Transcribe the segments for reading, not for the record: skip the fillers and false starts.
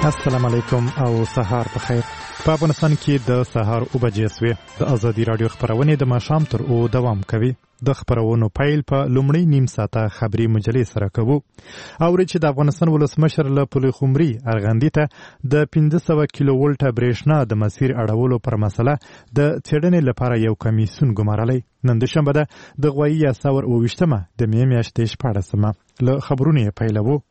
السلام علیکم او سهار په خیر. په افغانستان کې د سهار 9 بجې سوې. د ازادي رادیو خبرونه د ماښام تر 2 دوام کوي. د خبرونو پیل په لومړی نیم ساعته خبري مجلې سره کوو. او چې د افغانستان ولسمشر له پل خمري ارغندې ته د 1500 کیلو ولټه برېښنا د مسیر اړولو پر مسله د څېړنې لپاره یو کمیسیون ګمارلی. نن د شنبه د غوایي یاساور 28مه د مې میاشتې 14مه له خبرونو پیلوو.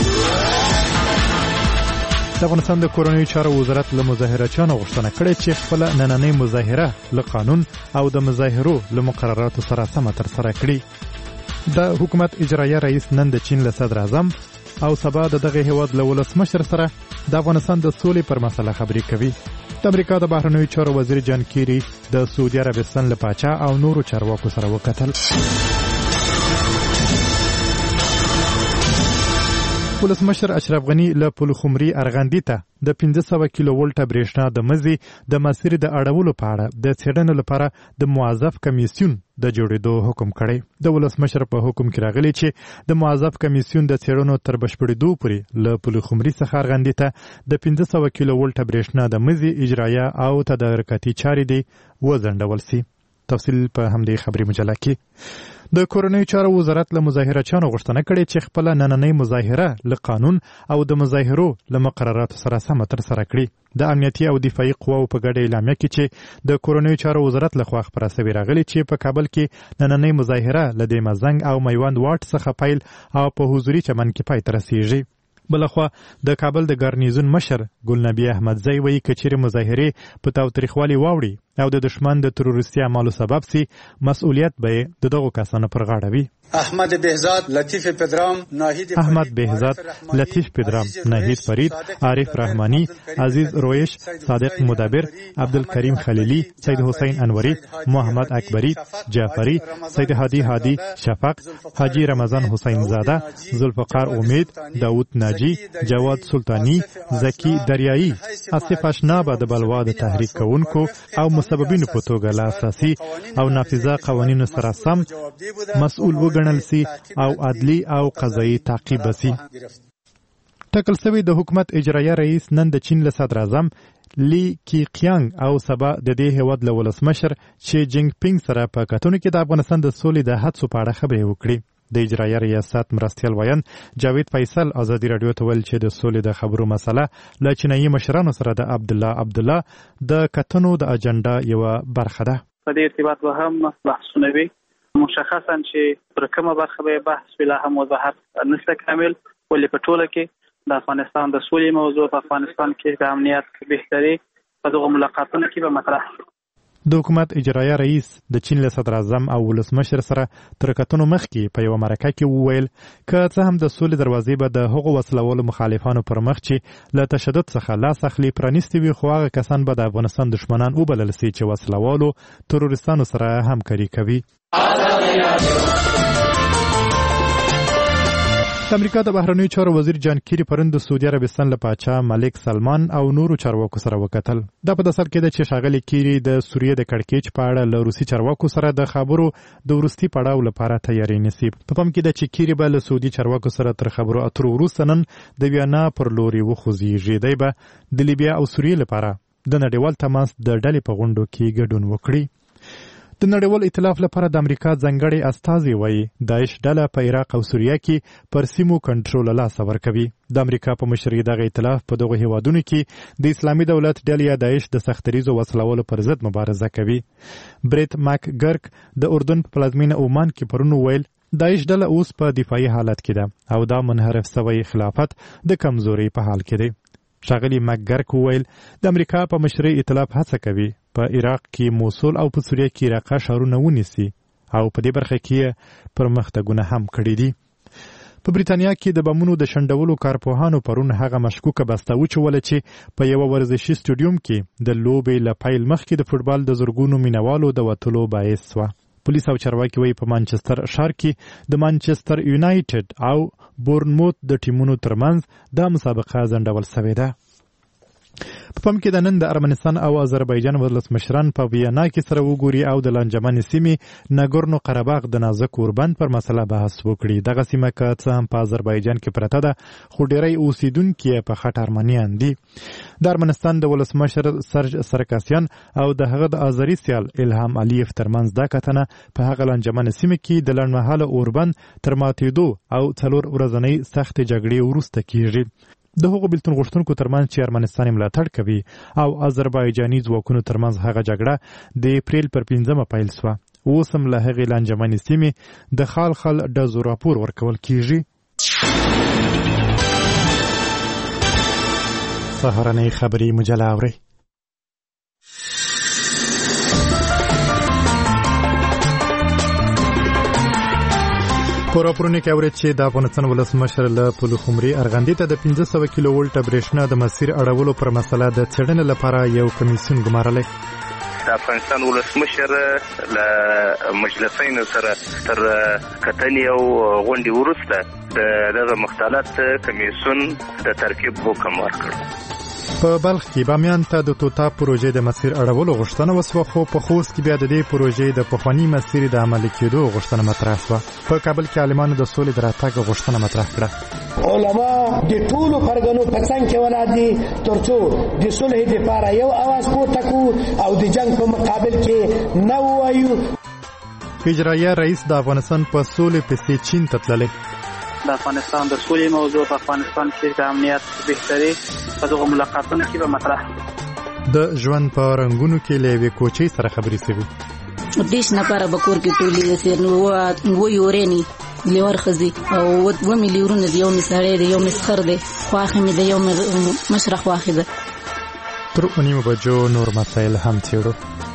د افغانستان د کورنیو چارو وزارت له مظاهرچیانو غوښتنه کړې چې خپل نننۍ مظاهره له قانون او د مظاهرو له مقرراتو سره سمه ترسره کړي. د حکومت اجرایه رئیس نن د چین له صدر اعظم او سبا د دغه هیواد له ولسمشر سره د افغانستان د سولې پر مسله خبرې کوي. د امریکا د بهرنیو چارو وزیر جان کیری د سعودي عربستان له پاچا او نورو چارواکو سره وکتل. ولسمشر اشرف غنی له پل خمري ارغندې ته د 1500 کیلو ولټه برېښنا د مزي د مسیر د اړولو په اړه د څېړنې لپاره د موظف کمیسیون د جوړېدو حکم کړی. د ولسمشر په حکم کې راغلی چې د موظف کمیسیون د څېړنو تر بشپړېدو پورې له پل خمري څخه ارغندې ته د 1500 کیلو ولټه برېښنا د مزي اجرایه او تدارکاتي چارې دی وځنډول سي. تفصیل په همدې خبري مجله کې. د کورنیو چارو وزارت له مظاهرچیانو غوښتنه کړې چې خپل نننۍ مظاهره له قانون او د مظاهرو له مقرراتو سره سمه ترسره کړي. د امنیتي او دفاعي قواو په ګډه اعلامیه کې چې د کورنیو چارو وزارت لخوا خپره سوې راغلي چې په کابل کې نننۍ مظاهره له د مزنګ او میوند واټ څخه پیل او په حضوري چمن کې پای ته رسیږي. بلخوا د کابل د ګارنیزون مشر ګلنبی احمدزی وایي که چیرې مظاهرې په تاوتریخوالي واوړي او د دشمن د تروریستي اعمالو سبب سي مسؤلیت به د دغو کسانو پر غاړه وي. احمد بهزاد لطیف پدرام ناهید فرید عارف رحمانی عزیز رویش صادق مدبر عبدالکریم خلیلی سید حسین انوری محمد اکبری جعفری سید هادی شفق حاجی رمضان حسین زاده ذوالفقار امید داود ناجی جواد سلطانی زکی دریایی آصف اشناب د بلوا د تحریک کوونکو او مسببینو په توګه له اساسي او نافذه قوانینو سره سم مسؤل وګڼل سي او عدلی او قضایي تعقیب سي. ټاکل شوی د حکومت اجرایه رئیس نن د چین له صدر اعظم لی کیقیانګ او سبا د دې هیواد له ولسمشر شي جینګ پینګ سره په کتونو کې د افغانستان د سولې د هڅو په اړه خبرې وکړي. د اجرایه ریاست مرستیال ویان جاوید فیصل ازادي رادیو ته ویل چې د سولې د خبرو مسله له چینایي مشرانو سره د عبدالله د کتنو د اجنډا یو برخه ده. په دې ارتباط به هم بحثونه وي. مشخصا چې پر کومه برخه به بحث ولا هم وضاحت نشته کامل ولې په ټوله کې د افغانستان د سولې موضوع په افغانستان کې د امنیت بهتري په دغه ملاقاتونو کې به مطرح شي. د حکومت اجرایه رئیس د چین له صدر اعظم او ولسمشر سره تر کتنو مخکې په یو مرکه کې وویل که څه هم د سولې دروازې به د هغو وسلوالو مخالفانو پر مخ چې له تشدد څخه لاس اخلي پرانیستې وي خو هغه کسان به د افغانستان دشمنان وبلل سي چې وسلوالو تروریستانو سره همکاري کوي. د امریکا د بهرنیو چارو وزیر جان کیری پرون د سعودي عربستان له پاچا ملک سلمان او نورو چارواکو سره وکتل. دا په داسر کې ده چې ښاغلي کیری د سوریې د کړکېچ په اړه له روسي چارواکو سره د خبرو د وروستي پړاو لپاره تیاری نیسي. په پام کې ده چې کیری به له سعودي چارواکو سره تر خبرو اترو وروسته نن د ویانا پر لوري وخوځېږي. دی به د لیبیا او سوریې لپاره د نړیوال تماس د ډلې په غونډو کې ګډون وکړي. د نړیوال ائتلاف لپاره د امریکا ځانګړی استازی وایي داعش ډله په عراق او سوریه کې پر سیمو کنټرول له لاسه ورکوي. د امریکا په مشرۍ دغه ائتلاف په دغو هیوادونو کې د اسلامي دولت ډلې یا داعش د سختریزو وسلوالو پر ضد مبارزه کوي. بریت ماک ګرک د اردن په پلازمینه عمان کې پرون ویل داعش ډله اوس په دفاعي حالت کې ده او دا منحرف شوی خلافت د کمزوري په حال کې دی. ښاغلي مکګرک وویل د امریکا په مشرۍ ائتلاف هڅه کوي په عراق کې موصل او په سوریه کې راقه ښارونه ونیسي او په دې برخه کې پرمختګونه هم کړي دي. په بریتانیا کې د بمونو د شنډولو کارپوهانو پرون هغه مشکوکه بسته وچوله چې په یو ورزشي سټوډیوم کې د لوبې له پیل مخکې د فوټبال د زرګونو مینوالو د وتلو باعث شوه. پولیس او چارواکي وایي په مانچستر ښار کې د مانچستر یونایټډ او بورنموث د ټیمونو ترمنځ دا مسابقه ځنډول شوې ده. په پام کې د نن د ارمنستان او آذربایجان ولسمشران په وینا کې سره وګوري او د لانجمن سیمې ناګورنو قرهباغ د نازک اوربند پر مسله بحث وکړي. دغه سیمه که څه هم په آذربایجان کې پرته ده خو ډیری اوسیدونکي په خټ ارمنیان دي. د ارمنستان د ولسمشر سرج سرکاسیان او د هغه د آذری سیال الهام علیف ترمنځ دا کتنه په هغه لانجمن سیمه کې د لنډمهاله اوربند تر ماتېدو او 4 ورځنۍ سخت جګړې وروسته کیږي. د هغو بیلتون غوښتونکو ترمنځ چې ارمنستان ملاتړ کوي او آذربایجاني ځواکونو ترمنځ هغه جګړه د اپریل پر 5 پیل شوه. اوس هم له هغې لانجمنې سیمې د خال ډزو راپور ورکول کیږي. سهارنۍ خبري مجله اورئ. په راپورونو کې اورید چې د افغانستان ولسمشر له پلخمري ارغندې ته د 1500 کیلو ولټ برېښنا د مسیر اړولو پر مسله د څېړنې لپاره یو کمیسیون ګمارلی. د افغانستان ولسمشر له مجلسینو سره تر کتنې او غونډې وروسته دغه مختلط کمیسیون د ترکیب حکم ورکړ. په بلخ کې بامیان ته د توتا پروژې د مسیر اړولو غوښتنه وسوه خو په خوست کې بیا د دې پروژې د پخواني مسیر د عملي کېدو غوښتنه مطرح شوه. په کابل کې عالمانو د سولې د راتګ غوښتنه مطرح کړه. علما د ټولو فرګنو په څنګ کې ولادي ترڅو د صلح لپاره یو आवाज پورته کو او د جنگ په مقابل کې نه وایو. اجرایه رئیس د افغانستان په سولې پسې چین ته تللی. د افغانستان د سولې موضوع په افغانستان کې د امنیت بهتري په دغه ملاقاتونو کې به مطرح. د ژوند په رنګونو کې له یوې کوچۍ سره خبرې شوې. دیش نفر بکور کې ټولې سر نو و یورني لیور خزي او و مليون د یو مسړې د یو مسخر دی خواخې مې د یو مشرق واخده. تر اونیمه بجو نور مسایل هم څېړو.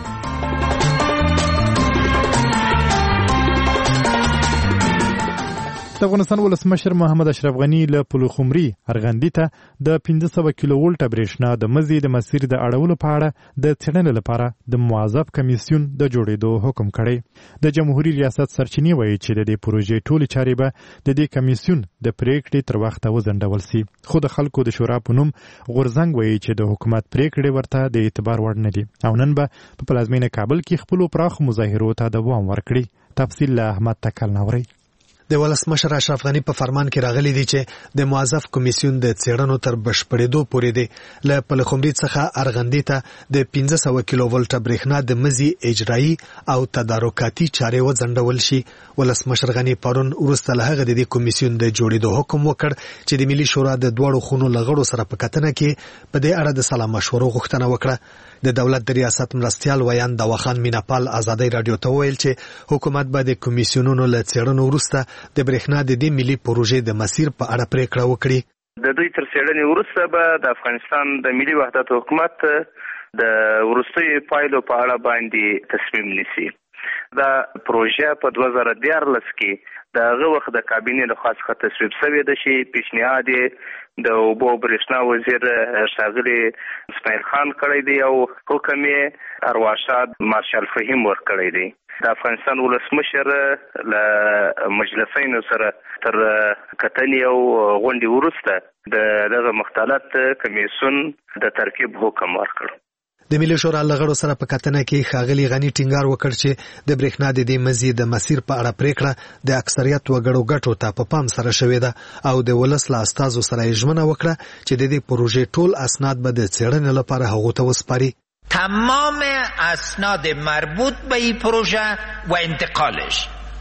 د افغانستان ولسمشر محمد اشرف غنی له پلخمري ارغندې ته د 1500 کیلو ولټ برېښنا د مزي د مسیر د اړولو په اړه د څېړنې لپاره د موظف کمیسیون د جوړېدو حکم کړی. د جمهوریت ریاست سرچینې وایي چې د دې پروژې ټولې چارې به د دې کمیسیون د پریکړې تر وخته وځنډول سي. خو د خلکو د شورا په نوم غورزنګ وایي چې د حکومت پریکړې ورته د اعتبار وړ نه دي او نن به په پلازمینه کابل کې خپل پراخ مظاهرو ته دوام ورکړي. تفصیل له احمد تکل نوري. د ولسمشر اشرف غنی په فرمان کې راغلي دي چې د موظف کمیسیون د څېړنو تر بشپړېدو پورې دی له پلخمري څخه ارغندې ته د 1500 کیلو ولټ برېښنا د مزي اجرایي او تدارکاتي چارې وځنډول شي. ولسمشر غنی پرون وروسته له هغه د دې کمیسیون د جوړېدو حکم وکړ چې د ملي شورا د دوړو خونو لغړو سره په کتنه کې په دې اړه د سلا مشورو غوښتنه وکړه. د دولت د ریاست مرستيال ویان دواخان میناپال آزادۍ رادیو ته ویل چې حکومت به د کمیسیونونو له څېړنو وروسته د برېښنا د دې ملي پروژې د مسیر په اړه پریکړه وکړي. د دوی تر څېړنې وروسته به د افغانستان د ملي وحدت حکومت د وروستیو پایلو په اړه باندې تصمیم نیسي. دا پروژه په 2014 کې د هغه وخت د کابینې له خوا څخه تصویب شوې ده چې پیشنهاد د اوبو برېښنا وزیر ښاغلي اسماعیل خان کړی دی او حکم یې ارواښاد مارشال فهیم ورکړی دی. د افغانستان ولسمشر له مجلسینو سره تر کتنې او غونډې وروسته دغه مختلط کمیسیون د ترکیب حکم ورکړ. د ملي شورا لغړو سره په کتنه کې ښاغلي غنی ټینګار وکړ چې د برېښنا د دې مزي د مسیر په اړه پریکړه د اکثریت وګړو ګټو ته په پام سره شوې ده او د ولس له استازو سره یې ژمنه وکړه چې د دې پروژې ټول اسناد به د څېړنې لپاره هغو ته وسپاري. تمام اسناد مربوط به این پروژه و انتقالش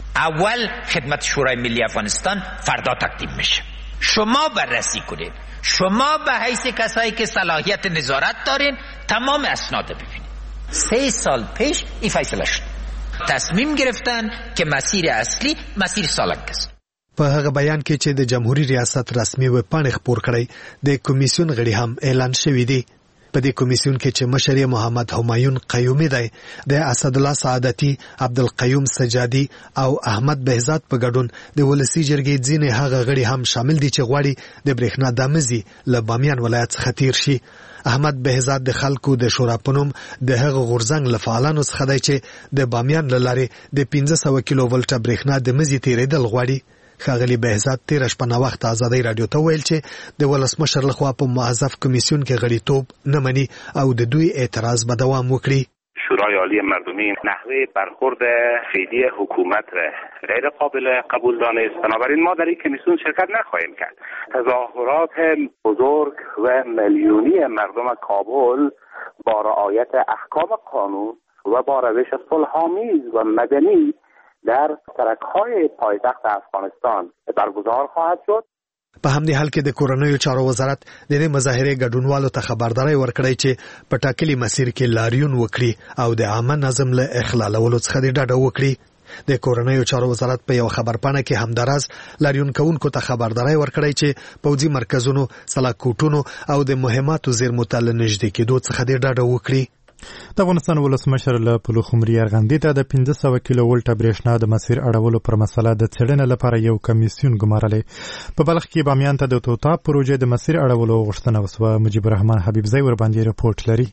اول خدمت شورای ملی افغانستان فردا تقدیم میشه. شما بررسی کنید. شما به حیث کسایی که صلاحیت نظارت دارین تمام اسناد ببینید. 3 سال پیش این فیصله شد. تصمیم گرفتن که مسیر اصلی مسیر سالنگ است. په هغه بیان کې چې د جمهوریت ریاست رسمي ویب پاڼې خپور کړی د کمیسیون غړي هم اعلان شوی دی. په دې کمیسیون کې چې مشر محمد همایون قیومی دی د اسد الله سعادتي عبدالقیوم سجادي او احمد بهزاد په ګډون د ولسی جرګې ځینې هغه غړي هم شامل دي چې غواړي د برېښنا د مزي له بامیان ولایت څخه تیر شي. احمد بهزاد د خلکو د شورا په نوم د هغه غورځنګ له فعالانو څخه دی چې د بامیان له لارې د 1500 کیلو ولټ برېښنا د مزي تیرېدل غواړي. ښاغلي بهزاد تیر شپه نه وخت ازادي رادیو ته ویل چې د ولسمشر لخوا په معزف کمیسیون کې غړیتوب نه مني او د دوی اعتراض به دوام وکړي. شورای عالی مردمی نحوه برخورد فعلی حکومت را غیر قابل قبول دانست. بنابراین ما در این کمیسیون شرکت نخواهیم کرد. تظاهرات بزرگ و میلیونی مردم کابل با رعایت احکام قانون و با روش صلح‌آمیز و مدنی در سرک‌های پایتخت افغانستان برگزار خواهد شد. په همدې حال کې د کورنیو چارو وزارت د دې مظاهرې ګډونوالو ته خبرداري ورکړی چې په ټاکلي مسیر کې لاریون وکړي او د عامه نظم له اخلالولو څخه د ډډه وکړي. د کورنیو چارو وزارت په یو خبرپاڼه کې همداراز لاریون کوونکو ته خبرداري ورکړی چې پوځي مرکزونو، سلاکوټونو او د مهماتو زیرمو ته نږدې کېدو څخه د ډډه وکړي. د افغانستان ولسمشر له پلخمري ارغندې ته د 500 کیلو ولټ برېښنا د مسیر اړولو پر مسله د څېړنې لپاره یو کمیسیون ګمارلی. په بلخ کې بامیان ته د توتا پروژې د مسیر اړولو غوښتنه وسوه. مجيب الرحمن حبیبزی ور باندې رپورټ لري.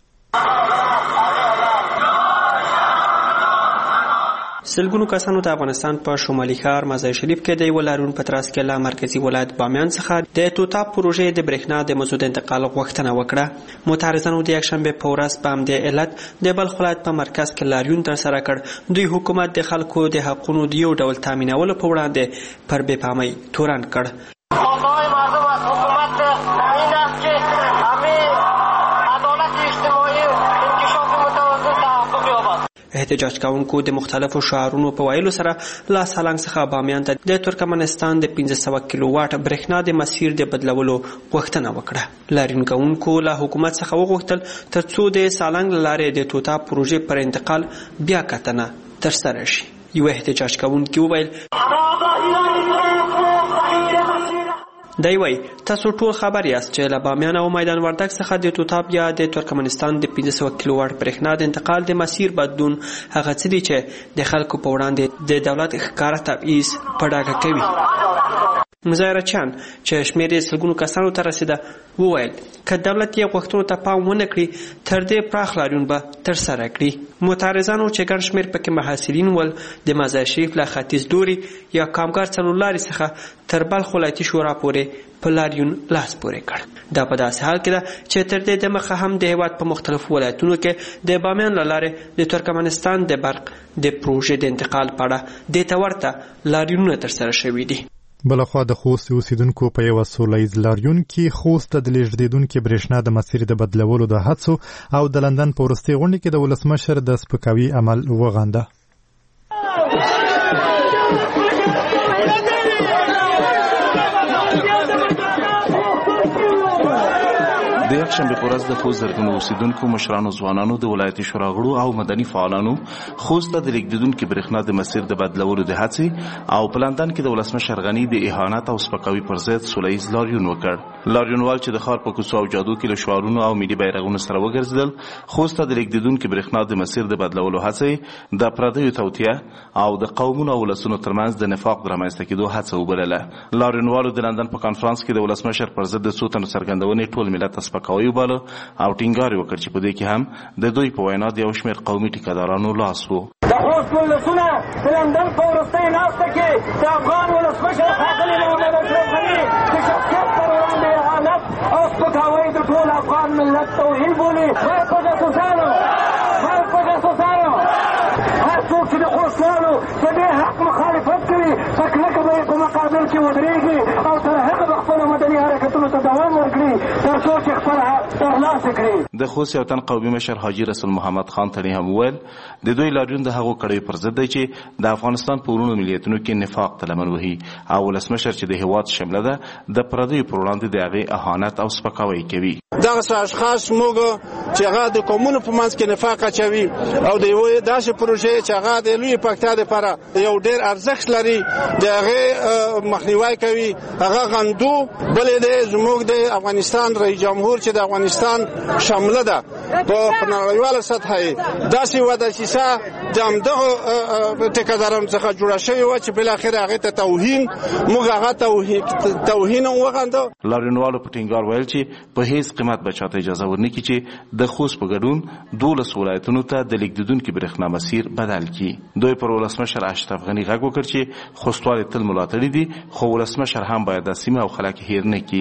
سلګونو کسانو ته افغانستان په شمالي ښار مزار شریف کې د یو لاریون په ترڅ کې له مرکزی ولایت بامیان څخه د توتا پروژې د برېښنا د مزود انتقال غوښتنه وکړه. معترضانو د یکشنبه په ورځ په همدې علت د بلخ ولایت په مرکز کې لاریون ترسره کړ. دوی حکومت د خلکو د حقونو د یو ډول تامینولو په وړاندې پر بې پامۍ تورن کړ. احتجاج کوونکو د مختلفو شعارونو په ویلو سره لا سالنګ څخه بامیان ته د ترکمنستان د 500 کیلو واټ برېښنا د مسیر د بدلولو غوښتنه وکړه. لاریون کوونکو له حکومت څخه وغوښتل ترڅو د سالنګ لارې د توتا پروژې پر انتقال بیا کتنه ترسره شي. یو احتجاج کوونکی وویل دی وای تاسو ټول خبر یاست چې له بامیان او میدان وردګ څخه د توتا یا د ترکمنستان د 500 کیلو واټ برېښنا د انتقال د مسیر بدلون هغه څه دی چې د خلکو په وړاندې د دولت ښکاره تبعیض په ډاګه کوي. مظاهرچیان چې شمېر یې سلګونو کسانو ته رسېده وویل که دولت یې غوښتنو ته پام ونه کړي تر دې پراخ لاریون به ترسره کړي. معترضانو چې ګڼ شمېر پکې محصلین ول د مزار شریف له ختیځ لوري یا کامګر څلورلارې څخه تر بلخ ولایتي شورا پورې په لاریون لاس پورې کړ. دا په داسې حال کې ده چې تر دې دمخه هم د هېواد په مختلفو ولایتونو کې د بامیان له لارې د ترکمنستان د برق د پروژې د انتقال په اړه دې ته ورته لاریونونه ترسره شوي دي. بلخوا د خوست اوسیدونکو په یو سولهییز لاریون کې خوست د لېږدېدونکو برېښنا د مسیر د بدلولو د هڅو او د لندن په وروستۍ غونډه کې د ولسمشر د سپکاوي عمل وغنده. د یکشنبه په ورځ د خوست زرګونو اوسیدونکو مشرانو ځوانانو د ولایتي شورا غړو او مدني فعالانو خوست ته د لېږدېدونکو برېښنا د مسیر د بدلولو د هڅې او په لندن کې د ولسمشر غني د اهانت او سپکاوي پر ضد سولهییز لاریون وکړ. لاریونوال چې د ښار په کوڅو او جادو کې له شعارونو او ملي بیرغونو سره وګرځېدل خوست ته د لېږدېدونکو برېښنا د مسیر د بدلولو هڅې د پردیو توطیه او د قومونو او ولسونو ترمنځ د نفاق د رامنځته کېدو هڅه وبلله. لاریونوالو د لندن په کانفرانس کې د ولسمشر پر ضد د څو تنو څرګندونې ټول ملت سپکاوي وباله او ټینګار وکړ چې په دې کې هم د دوی په وینا د یو شمېر قومي ټیکهدارانو لاس و. د خوست ولسونه د لندن په وروستۍ ناسته کې د افغان ولسمشر ښاغلي محمد اشرف غني د شخصیت پر وړاندې اهانت او سپکاوی د ټول افغان ملت توهین بولي. هر په جاسوسانو هر څوک چې د خوستوالو د دې حق مخالفت کوي په کلکه به یې په مقابل کې ودرېږي او تر هغه به خپلو مدني حرکتونو ته دوام ورکړي تر څو چې خپل حق ترلاسه کړي. د خوست یو تن قومي مشر حاجي رسول محمد خان تني هم وویل د دوی لاریون د هغو کړیو پر ضد دی چې د افغانستان په ورونو ملیتونو کې نفاق ته لمن وهي او ولسمشر چې د هېواد شمله ده د پردیو پر وړاندې د هغې اهانت او سپکاوی کوي. دغسې اشخاص موږ چې هغه د قومونو په منځ کې نفاق اچوي او د یوې داسې پروژې چې هغه د لویې پکتیا دپاره یو ډېر ارزښت لري د هغې مخنیوی کوي. هغه غندو بلې دی زموږ د افغانستان رئیس جمهور چې د افغانستان شامله ده په نړیواله سطح داسې وده چې د همدغه ټیکهدارانو څخه جوړه شوې وه چې بالاخره هغې ته موږ هغه توهین وغندو. لاریونوالو په ټینګار ویل چې په هیڅ قیمت به چاته اجازه ورنکړي چې د خوست په ګډون 12 ولایتونو ته د لیږدونکي برېښنا مسیر بدل کړي. دوی پر ولسمشر اشرف غني غږ وکړ چې خوستوال تل ملاتړي دي، خو ولسمشر هم باید د سیمه او خلک هیر نه کړي.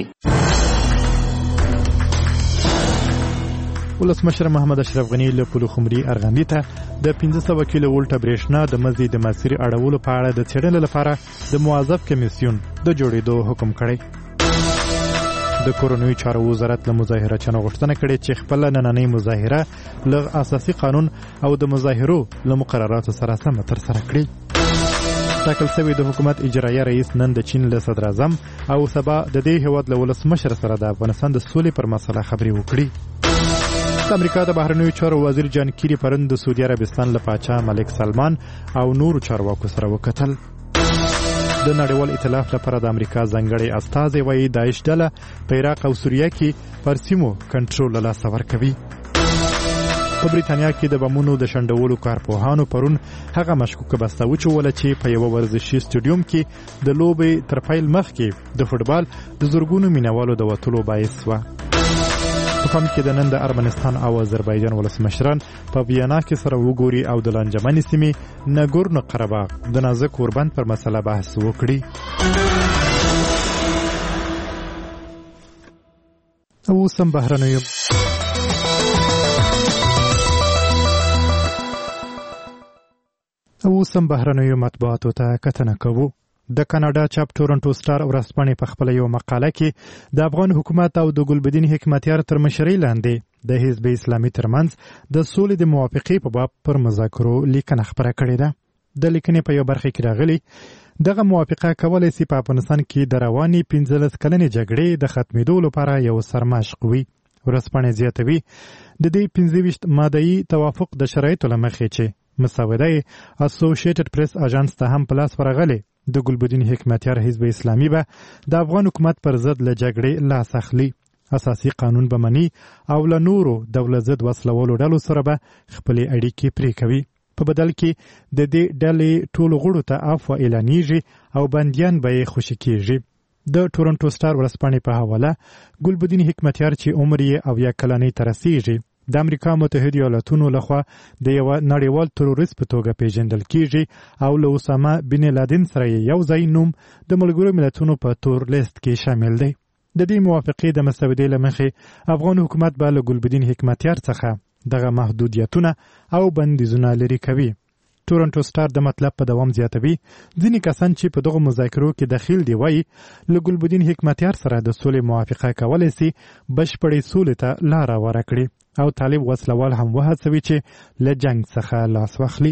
ولسمشر محمد اشرف غني له پلخمري ارغندې ته د 1500 کیلو ولټه برېښنا د مزید مسیر اړولو په اړه د څېړنې لپاره د موظف کمیسیون د جوړېدو حکم کړی. د کورنیو چارو وزارت له مظاهره چانه غوښتنه کړې چې خپل نننۍ مظاهره له اساسي قانون او د مظاهرو له مقرراتو سره سم ترسره کړي. ټاکل شوی د حکومت اجرایه رئیس نن د چین له صدر اعظم او سبا د دې هیواد له ولسمشر سره د افغانستان د سولې پر مسله خبرې وکړي. د امریکا د بهرنیو چارو وزیر جان کیری پرون د سعودي عربستان له پاچا ملک سلمان او نورو چارواکو سره وکتل. د نړیوال ائتلاف لپاره د امریکا ځانګړی استازی وایي داعش ډله په عراق او سوریه کې پر سیمو کنټرول له لاسه ورکوي. په بریتانیا کې د بمونو د شنډولو کارپوهانو پرون هغه مشکوکه بسته وچوله چې په یوه ورزشي سټډیوم کې د لوبې تر پیل مخکې د فوټبال د زرګونو مینوالو د وتلو باعث وه. په کوم کې د نن د ارمنستان او آذربایجان ولسمشران په ویانا کې سره وګوري او د لانجمنې سیمې ناګورنو قرهباغ د نازک اوربند پر مسله بحث وکړي. اوس هم بهرنیو مطبوعاتو ته کتنه کوو. د کاناډا چاپ ټورنټو سټار ورځپاڼې په خپل یو مقاله کې د افغان حکومت او د ګلبدین حکمتیار تر مشرۍ لاندې د حزب اسلامي ترمنځ د سولې د موافقې په باب پر مذاکرو لیکنه خپره کړې ده. د لیکنې په یو برخه کې راغلي دغه موافقه کولای شي په افغانستان کې د روانې 15 کلنې جګړې د ختمېدو لپاره یو سرمشق وي. ورځپاڼې زیاتوي د دې 15 ماده‌ای توافق د شرایطو له مخې چې مسوده اسوسییټډ پریس اژانس ته هم پلاس ورغلي د ګلبدین حکمتیار حزب اسلامي به د افغان حکومت پر ضد له جګړې لاس اخلي. اساسي قانون به مني او له نورو دولت ضد وسلوالو ډلو سره به خپلې اړیکې پرې کوي. په بدل کې د دې ډلې ټولو غړو ته عفو اعلانیږي او بندیان به یې خوشي کېږي. د ټورنټو سټار ورځپاڼې په حواله ګلبدین حکمتیار چې عمر یې 70 کلنۍ ته رسیږي د امریکا متحده ایالاتونو لخوا د یو نړیوال تروریست په توګه پیژندل کیږي او له اسامه بن لادن سره یو ځای نوم د ملګرو ملتونو په تور لیست کې شامل دی. د دې موافقې د مسودې له مخې افغان حکومت به له ګلبدین حکمتیار څخه دغه محدودیتونه او بندیزونه لرې کوي. ټورنټو سټار د مطلب په دوام زیاتوي ځینې کسان چې په دغه مذاکرو کې دخیل دی وایي له ګلبدین حکمتیار سره د سولې موافقه کولی سي بشپړې سولې ته لاره ورکړي او طالب وسلوال هم وهڅوي چې له جنگ څخه لاس واخلي.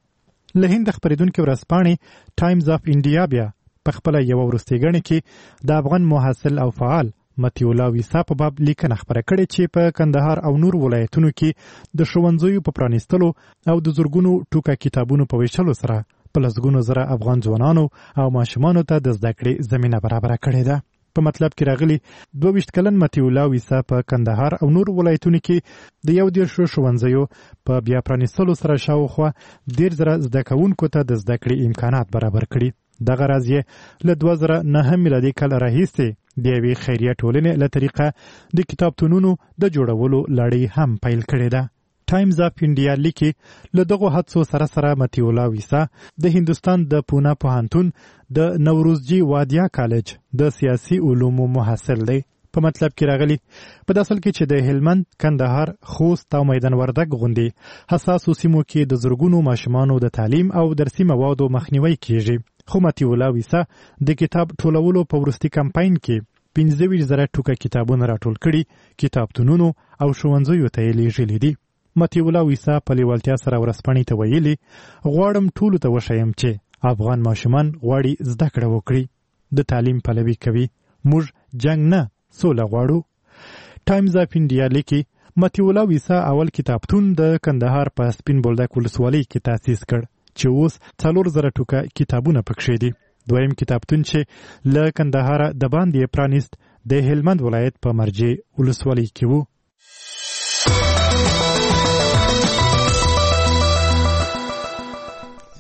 له هند خبرېدونکي ورځپاڼې ټایمز اف انډیا بیا په خپله یوه وروستۍ ګڼې کې د افغان محصل او فعال متی الله ویسا په باب لیکنه خپره کړې چې په کندهار او نور ولایتونو کې د ښوونځیو په پرانیستلو او د زرګونو ټوکه کتابونو په ویشلو سره په لسګونو زره افغان ځوانانو او ماشومانو ته د زده کړې زمینه برابره کړې ده. په مطلب کې راغلي 22 کلن متی الله ویسا په کندهار او نور ولایتونو کې د 11 ښوونځیو په بیا پرانیستلو سره شاوخوا 10 زره زده کوونکو ته د زده کړې امکانات برابر کړي. دغه راز یې له 2009 میلادي کال راهیسې د یوې خیریه ټولنې له طریقه د کتابتونونو د جوړولو لړۍ هم پیل کړې ده. ټایمز اف انډیا لیکي له دغو هڅو سره سره متی الله ویسا د هندوستان د پونا پوهنتون د نوروزجي وادیا کالج د سیاسي علومو محصل دی. په مطلب کې راغلي په اصل کې چې د هلمند، کندهار، خوست او میدان وردګ غوندي حساسو سیمو کې د زرګونو ماشومانو د تعلیم او درسي موادو مخنیوي کیږي. خو متی الله ویسا د کتاب ټولولو په وروستي کمپاین کې 25 زره ټوکه کتابونه راټول کړي، کتابتونونو او ښوونځیو ته یې لیږلي دي. متی الله ویسا په لیوالتیا سره ورځپاڼې ته ویلي غواړم ټولو ته وښیم چې افغان ماشومان غواړي زده کړه وکړي، د تعلیم پلوي کوي، موږ جنگ نه سوله غواړو. ټایمز اف انډیا لیکي متی الله ویسا اول کتابتون د کندهار په سپین بولدک ولسوالۍ کې تاسیس کړ چې اوس 4000 ټوکه کتابونه پکښې دي. دویم کتابتون چې له کندهار د باندې پرانیست د هلمند ولایت په مرجع ولسوالۍ کې وو.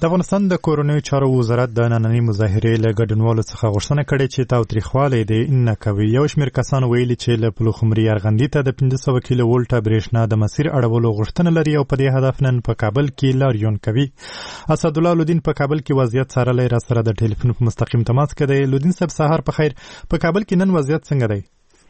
د افغانستان د کورنیو چارو وزارت د نننۍ مظاهرې له ګډونوالو څخه غوښتنه کړې چې تاوتریخوالی دې نه کوي. یو شمېر کسان ویلي چې له پلخمري ارغندې ته د 500 کیلو ولټه برېښنا د مسیر اړولو غوښتنه لري او په دې هدف نن په کابل کې لاریون کوي. اسدالله لودین په کابل کې وضعیت څارلی، را سره د ټلیفون په مستقیم تماس کې دی. لودین صاحب سهار په خیر. په کابل کې نن وضعیت څنګه دی؟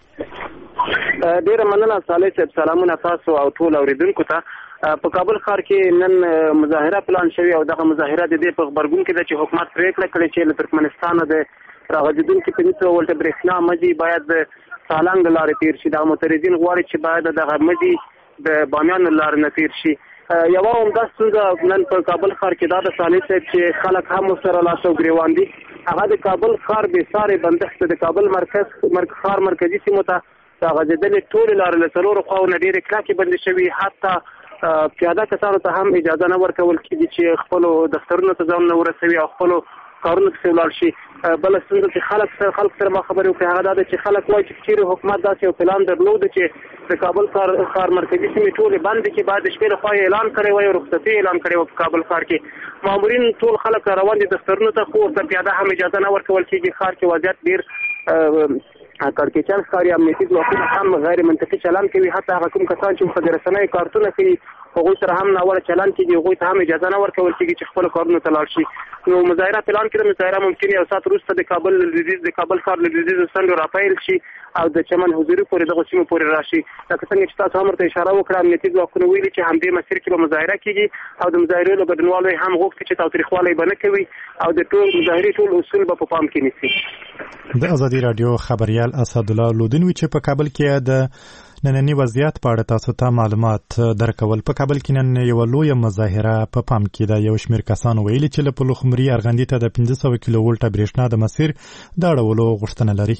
ډیره مننه صالح صاحب، سلامونه تاسو او ټول اوریدونکو ته. په کابل ښار کې نن مظاهره پلان شوی او دغه مظاهره د دې په خبرګون کې ده چې حکومت پریکړه کړې چې له ترکمنستان د راغځېدونکي 500 ولټه برېښنا مزي باید د سالنګ لارې تیر شي. د معترضین غواړي چې باید دغه مزي د بامیان لارې نه تیر شي. یوه عمده ستونزه نن په کابل ښار کې دا د صالح صاحب چې خلک هم سره لاس او ګریوان دي. هغه د کابل ښار بې ساري بندښت د کابل ښار مرکزي سیمو ته راغځېدلې ټولې لارې له څلورو خواو نه ډېرې کلکې بندې شوي. حتی پیاده کسانو ته هم اجازه نه ورکول کېږي چې خپلو دفترونو ته ځانونه ورسوي او خپلو کارونو پسې ولاړ شي. بله ستونزه چې خلک سره ما خبرې وکړې هغه دا ده چې خلک وایي چې چېرې حکومت داسې یو پلان درلوده چې د کابل ښار مرکزي سیمې ټولې بندې کړي، باید د شپې لخوا یې اعلان کړی وای او رخصتي اعلان کړی وای. په کابل ښار کې مامورین ټول خلک روان دي دفترونو ته، خو ورته پیاده هم اجازه نه ورکول کېږي. ښار کې وضعیت ډېر کړکېچن ښکاري. امنیتي ځواکونه هم غیر منطقي چلند کوي. حتی هغه کوم کسان چې په رسنیو کارتونه کوي هغوی سره هم ناوړه چلند کېږي، هغوی ته هم اجازه نه ورکول کېږي چې خپلو کارونو ته لاړ شي. نو مظاهره پلان کړې، مظاهره ممکن یو ساعت وروسته د کابل ښار له لویدیځو څنډو راپیل شي او د چمن حضوري پورې دغو سیمو پورې راشي. لکه څنګه چې تاسو هم ورته اشاره وکړه، امنیتي ځواکونه ویلي چې همدې مسیر کې به مظاهره کېږي او د مظاهرې له ګډونوالو هم غوښتي چې تاوتریخوالی به نه کوي او د مظاهرې ټول اصول به په پام کې نیسي. د ازادي راډیو خبریال اسدالله لودین چې په کابل کې د نننی وضعیت په اړه تاسو ته معلومات درکول. په کابل کې نن یو لویه مظاهره په پام کې ده. یو شمېر کسان ویلي چې له پلخمري ارغندې ته د 500 کیلو ولټه برېښنا د مسیر د اړولو غوښتنه لري.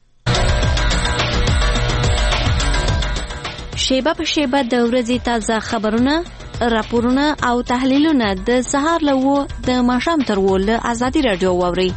شیبه په شیبه د ورځې تازه خبرونه، راپورونه او تحلیلونه د سهار له 9 د ماښام تر 10 له ازادي راډیو واورئ.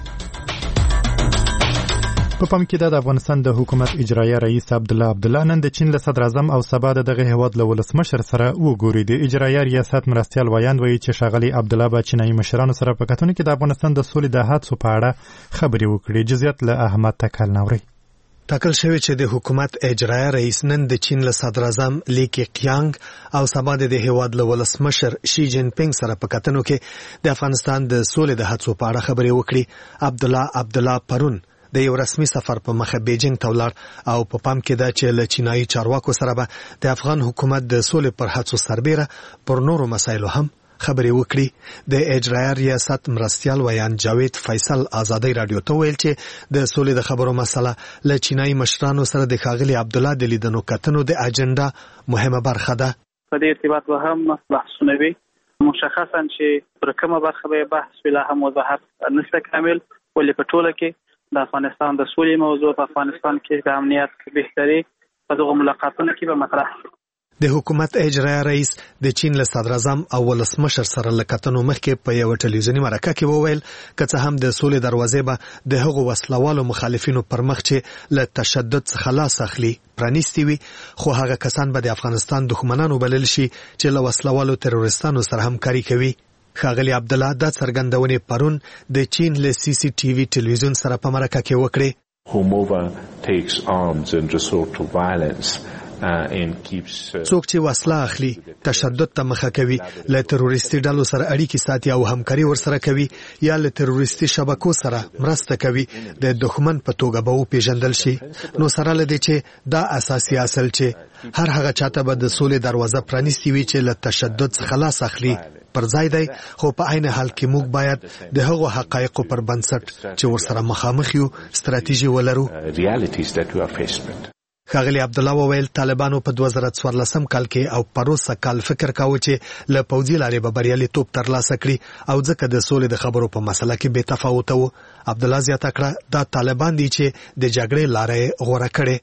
په پام کې د افغانستان د حکومت اجرایه رئیس عبدالله نن د چین له صدر اعظم او سبا د دغه هیواد له ولسمشر سره وګوري. د اجرایه ریاست مرستیال ویاند وایي چې ښاغلي عبدالله به چینایي مشرانو سره په کتونو کې د افغانستان د سولې د هڅو په اړه خبرې وکړي. جزئیات له احمد تکل نوري. ټاکل شوی چې د حکومت اجرایه رئیس نن د چین له صدر اعظم لی کېقیانګ او سبا د هیواد له ولسمشر شي جین پینګ سره په کتنو کې د افغانستان د سولې د هڅو په اړه خبرې وکړي. عبدالله پرون د یو رسمي سفر په مخه بیجینګ ته ولاړ او په پام کې ده چې له چینایي چارواکو سره به د افغان حکومت د سولې پر هڅو سربیره پر نورو مسایلو هم خبرې وکړي. د اجرایه ریاست مرستیال ویاند جاوید فیصل ازادي راډیو ته ویل چې د سولې د خبرو مسله له چینایي مشرانو سره د ښاغلي عبدالله د لیدنو کتنو د اجنډا مهمه برخه ده. په دې ارتباط به هم بحثونه وي، مشخصا چې پر کومه برخه به بحث ولا هم وضاحت نشته کامل، ولې په ټوله کې د افغانستان د سولې موضوع په افغانستان کې د امنیت بهتري په دغه ملاقاتونو کې به مطرح شي. د حکومت اجرایه رئیس د چین له صدر اعظم او ولسمشر سره لکتنو مخکې په یو ټلویزیونی مرکه کې وویل که څه هم د سولې دروازې به د هغو وسلوالو مخالفینو پر مخ چې له تشدد څخه لاس اخلي پرانیستي وي، خو هغه کسان به د افغانستان دښمنانو بلل شي چې له وسلوالو تروریستانو سره همکاري کوي. ښاغلي عبدالله دا څرګندونې پرون د چین له سی سی ټي وي ټلویزیون سره په مرکه کې وکړې. څوک چې وسله اخلي تشدد ته مخه کوي، له تروریستي ډلو سره اړیکې ساتي او همکاري ورسره کوي یا له تروریستي شبکو سره مرسته کوي د دښمن په توګه به وپېژندل شي. نو سره له دې چې دا اساسي اصل چې هر هغه چاته به د سولې دروازه پرانیستي وي چې له تشدد څخه لاس اخلي پر ځای دی، خو په عین حال کې موږ باید د هغو حقایقو پر بنسټ چې ورسره مخامخ یو ستراتیژي ولرو. ښاغلي عبدالله وویل طالبانو په 2014 کال کې او پروسه کال فکر کاوه چې له پوځي لارې به بریالیتوب ترلاسه کړي او ځکه د سولې د خبرو په مسله کې بې تفاوته وو. عبدالله زیاته کړه دا طالبان دي چې د جګړې لارې غوره کړې.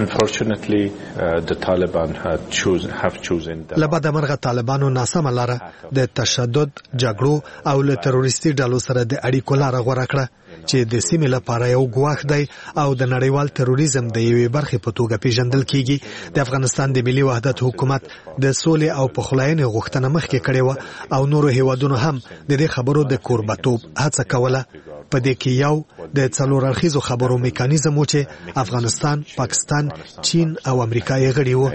له بده مرغه طالبانو ناسمه لاره د تشدد، جګړو او له تروریستي ډلو سره د اړیکو لاره غوره کړه. چې د سیمې لپاره یو ګواښ دی او د نړیوال تروریزم د یوې برخې په توګه پیژندل کیږي. د افغانستان د ملي وحدت حکومت د سولې او پخلاینې غوښتنه مخکې کړې و او نورو هیوادونو هم د دې خبرو د کوربتوب هڅه کوله. په دې کې یو د څلور اړخیزو خبرو میکانیزم و چې افغانستان، پاکستان، چین او امریکا یې غړي وو.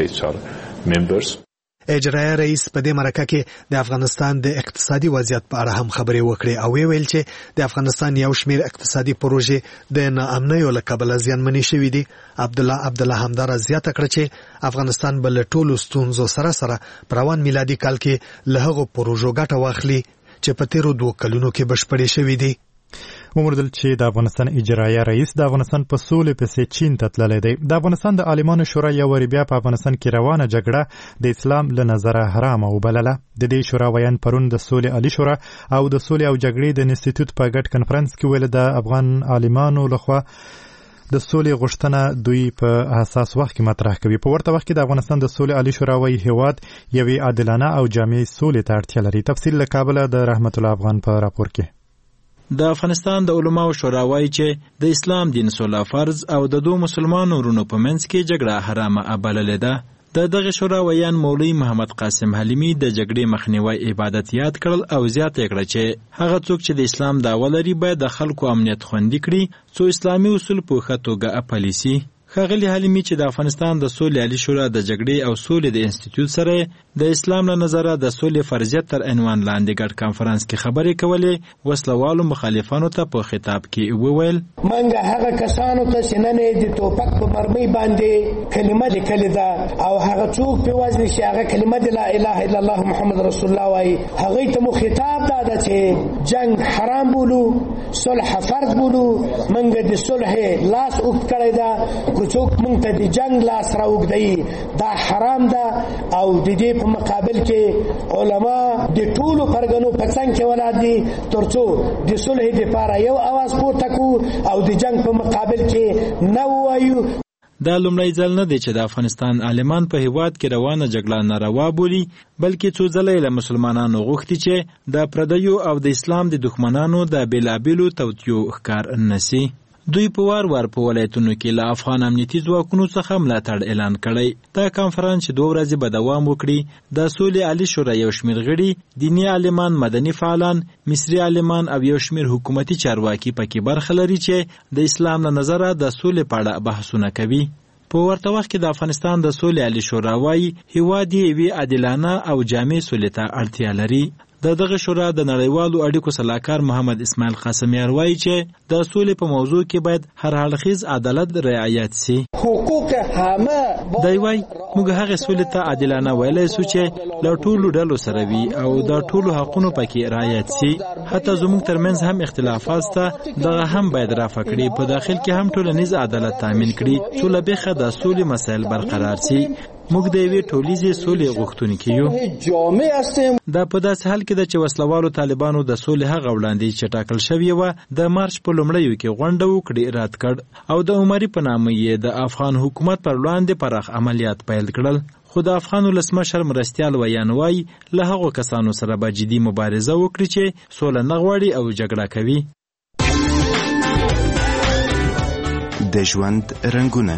اجرایه رئیس په دې مرکه کې د افغانستان د اقتصادي وضعیت په اړه هم خبرې وکړې او ویل چې د افغانستان یو شمېر اقتصادي پروژې د ناامنیو له کبله زیانمنې شوې دي. عبدالله همدارا زیاته کړه چې افغانستان به له ټولو ستونزو سره په روان میلادي کال کې له هغو پروژو ګټه واخلي چې په تیرو 2 کلونو کې بشپړې شوې دي. وموندل چې د افغانستان اجرایه رئیس د افغانستان په سولې پسې چین ته تللی دی. د افغانستان د عالمانو شورا یو وری بیا په افغانستان کې روانه جګړه د اسلام له نظره حرامه وبلله. د دې شورا ویان پرون د سولې عالی شورا او د سولې او جګړې د انسټیټیوټ په ګډ کنفرانس کې ویل د افغان عالمانو لخوا د سولې غوښتنه دوی په حساس وخت کې مطرح کوي. په ورته وخت کې د افغانستان د سولې عالی شورا وایي هیواد یوې عادلانه او جامع سولې ته اړتیا لري. تفصیل له کابل د رحمت الله افغان په راپور کې. د افغانستان د علماو شورا وایي چې د اسلام دین سوله فرض او د دوه مسلمانو ورونو په منځ کې جګړه حرامه بللې ده. د دغه شورا ویان مولوی محمد قاسم حلیمی د جګړې مخنیوي عبادت یاد کړل او زیاته کړه چې هغه څوک چې د اسلام دعوه لري باید د خلکو امنیت خوندي کړي څو اسلامي اصول په ښه توګه پلي سي. ښاغلي حلیمی چې د افغانستان د سولې عالی شورا د جګړې او سولې د انسټیټیوټ سره د اسلام له نظره د سولې فرضیت تر عنوان لاندې ګډ کانفرنس کې خبرې کولې وسلوالو مخالفانو ته په خطاب کې وویل منګه هغه کسانو ته چې نن د توپک په مرمۍ باندې کلمه لیکلې ده او هغه څوک په وزن شي هغه کلمه د لا اله الا الله محمد رسول الله وایي هغه ته مو خطاب ده چې جنگ حرام بولو صلح فرض بولو منګه د صلح لاس اوږد کړی ده څوک مونږ ته د جنگ لاس راوږدي دا حرام ده او د دې په مقابل کې علما د ټولو پرګنو په څنګ کې ولادي دي ترڅو د صلح لپاره یو आवाज پورته کو او د جنگ په مقابل کې نه وایو. دا لومړی ځل نه دی چې د افغانستان عالمان په هیواد کې روانه جګړه ناروا بولي بلکې څو ځله له مسلمانانو غوښتي چې د پردیو او د اسلام د دښمنانو د بیلابیلو توطیو ښکار نسی. دوی په وار په ولایتونو کې له افغان امنیتي ځواکونو څخه ملاتړ اعلان کړی. دا کنفرانس چې 2 ورځې به دوام وکړي د سولې عالی شورا یو شمېر غړي، دیني عالمان، مدني فعالان، مصري عالمان او یو شمېر حکومتي چارواکي پکې برخه لري چې د اسلام له نظره د سولې په اړه بحثونه کوي. په ورته وخت کې د افغانستان د سولې عالی شورا وايي هیواد یې عادلانه او جامع سولې ته اړتیا لري. دغه شورا د نړیوالو اړیکو صلاحکار محمد اسماعیل قاسمیار وایي چې د سولې په موضوع کې باید هر اړخیز عدالت رعایت شي. حقوق همه دی وایي موږ هغه سولې ته عادلانه ویلی سو چې له ټولو ډلو سره وي او د ټولو حقونو پکې رعایت شي. حتی زموږ ترمنځ هم اختلافات شته دغه هم باید رافع کړي. په داخل کې هم ټولنیز عدالت تامین کړي څو له بیخه د سولې مسایل برقرار شي. موږ د یوې ټولیزې سولې غوښتونکي یو. دا په داسې حال کې ده چې وسلوالو طالبانو د سولې هغه وړاندیز چې ټاکل شوی و د مارچ په لومړیو کې غونډه وکړي رد کړ او د عمري په نامه یې د افغان حکومت پر وړاندې پراخ عملیات پیل کړل. خو د افغان ولسمشر مرستیال ویان وایي له هغو کسانو سره به جدي مبارزه وکړي چې سوله نه غواړي او جګړه کوي. د ژوند رنګونه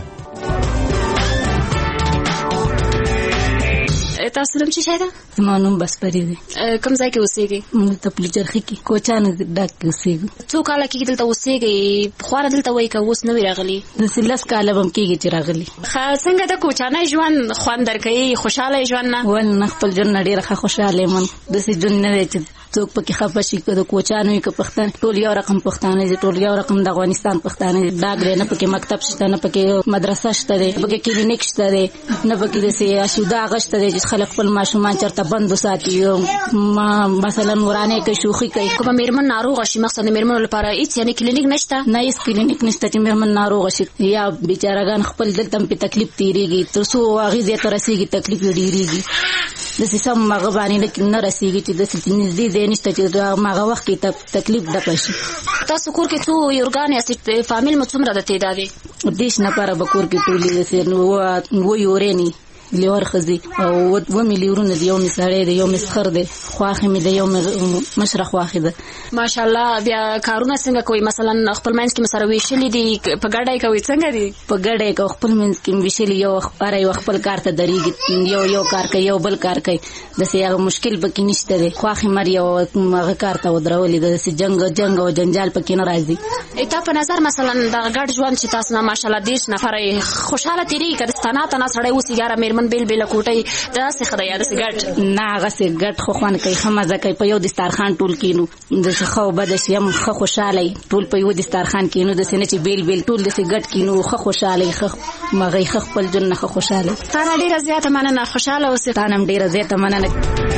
تاسو نوم څه شي ده؟ زما نوم بسپری دی. کوم ځای کې اوسېږئ؟ موږ ته پلیچرخي کې کوچانه ډاک کې اوسېږو. څو کاله کېږي دلته اوسېږئ؟ پخوا دلته وایي که اوس نوي راغلي؟ داسې 10 کاله به هم کېږي چې راغلي. څنګه د کوچانی ژوند خوند درکوي؟ خوشحاله ژوند نه؟ ول نه خپل ژوند نه ډېره ښه خوشحاله یم. داسې ژوند نه دی چې څوک پکې خفه شي که د کوچانو وي که پښتانه ټول یو رقم پښتانه دي ټول یو رقم د افغانستان پښتانه دي. ډاک دی نه پکې مکتب شته نه پکې مدرسه شته دی پکې کلینیک شته دی نه پکې داسې اشوده هغه شته دی چې خلک خپل ماشومان چېرته بند وساتي مثلا ورانې کوي شوخي کوي. کومه مېرمن ناروغه شي مقصد د مېرمنو لپاره هېڅ یعنې کلینیک نشته؟ نه هېڅ کلینیک نشته چې مېرمن ناروغه شي یا بیچارهګان خپل دلته هم پې تکلیف تېرېږي تر څو اغېزې ته رسېږي تکلیف یې ډېرېږي. داسې سم هغه باندې نه رسېږي چې داسې نږدې ځای نشته چې هغه وخت کې تکلیف ډکه شي. تاسو کور کې څو یورګان یاست؟ فامیل مو څومره د تعداد؟ 10 نفره به کور کې ټولې داسې 2 یورې لیور خزي او 2 میلیون د یو مسړې د یو مسخر د خواخې مې د یو مشرخ واخده. ماشاءالله. بیا کارونه څنګه کوي؟ مثلا خپل منځ کې مسره ویشلې دي په ګډای کوي څنګه دي؟ په ګډای کو خپل منځ کې ویشلې یو خبره خپل کار ته دریږي، یو کار کوي یو بل کار کوي، د سیاغه مشکل پکې نشته دی. خواخې مر یو هغه کار ته ودرولې د جنگ او جنجال پکې نه راځي. ایته په نظر مثلا د ګډ ژوند چې تاسو نه ماشاءالله 10 نفر خوشاله تیری کړستانه ته نه سړی وسی ګاره میرمن بیل کوټي دا څه خدای د سګټ نه هغه سګټ خو خوان کوي خمازه کوي په یو دسترخوان ټول کینو د خو بد شي هم خو خوشاله ټول په یو دسترخوان کینو د سینې چې بیل ټول د سګټ کینو خو خوشاله خو مغه خپل جن خو خوشاله. تا ډیره زیاته مننه، خوشاله اوسې. تا نم ډیره زیاته مننه.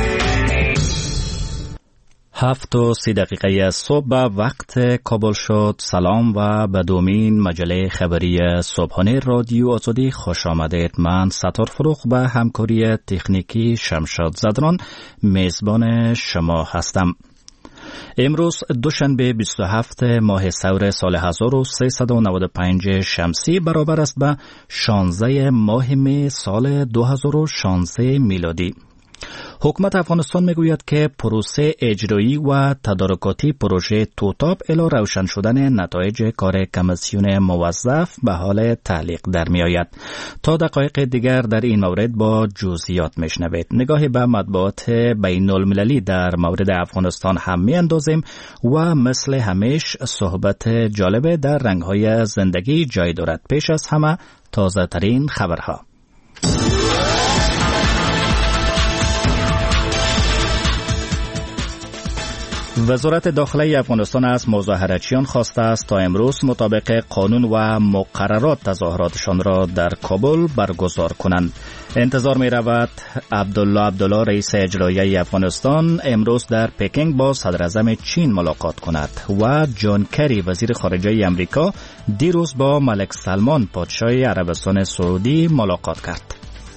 7:30 صبح وقت کابل شد. سلام و به دومین مجله خبری صبحانه رادیو آزادی خوش آمدید. من ستار فروغ و همکاری تکنیکی شمشاد زدران میزبان شما هستم. امروز دوشنبه 27 ماه سور سال 1395 شمسی برابر است به 16 ماه می سال 2016 میلادی. حکومت افغانستان میگوید که پروسه اجرایی و تدارکاتی پروژه توتاب الی روشن شدن نتایج کار کمیسیون موظف به حال تعلیق در می آید. تا دقایق دیگر در این مورد با جزئیات میشنوید. نگاهی به مطبوعات بین المللی در مورد افغانستان هم می اندازیم و مثل همیشه صحبت جالب در رنگهای زندگی جای دارد. پیش از همه تازه ترین خبرها. وزارت داخله افغانستان از مظاهرچیان خواسته است تا امروز مطابق قانون و مقررات تظاهراتشان را در کابل برگزار کنند. انتظار می رود عبدالله رئیس اجرایی افغانستان امروز در پکینگ با صدر اعظم چین ملاقات کند و جان کری وزیر خارجه امریکا دیروز با ملک سلمان پادشاه عربستان سعودی ملاقات کرد.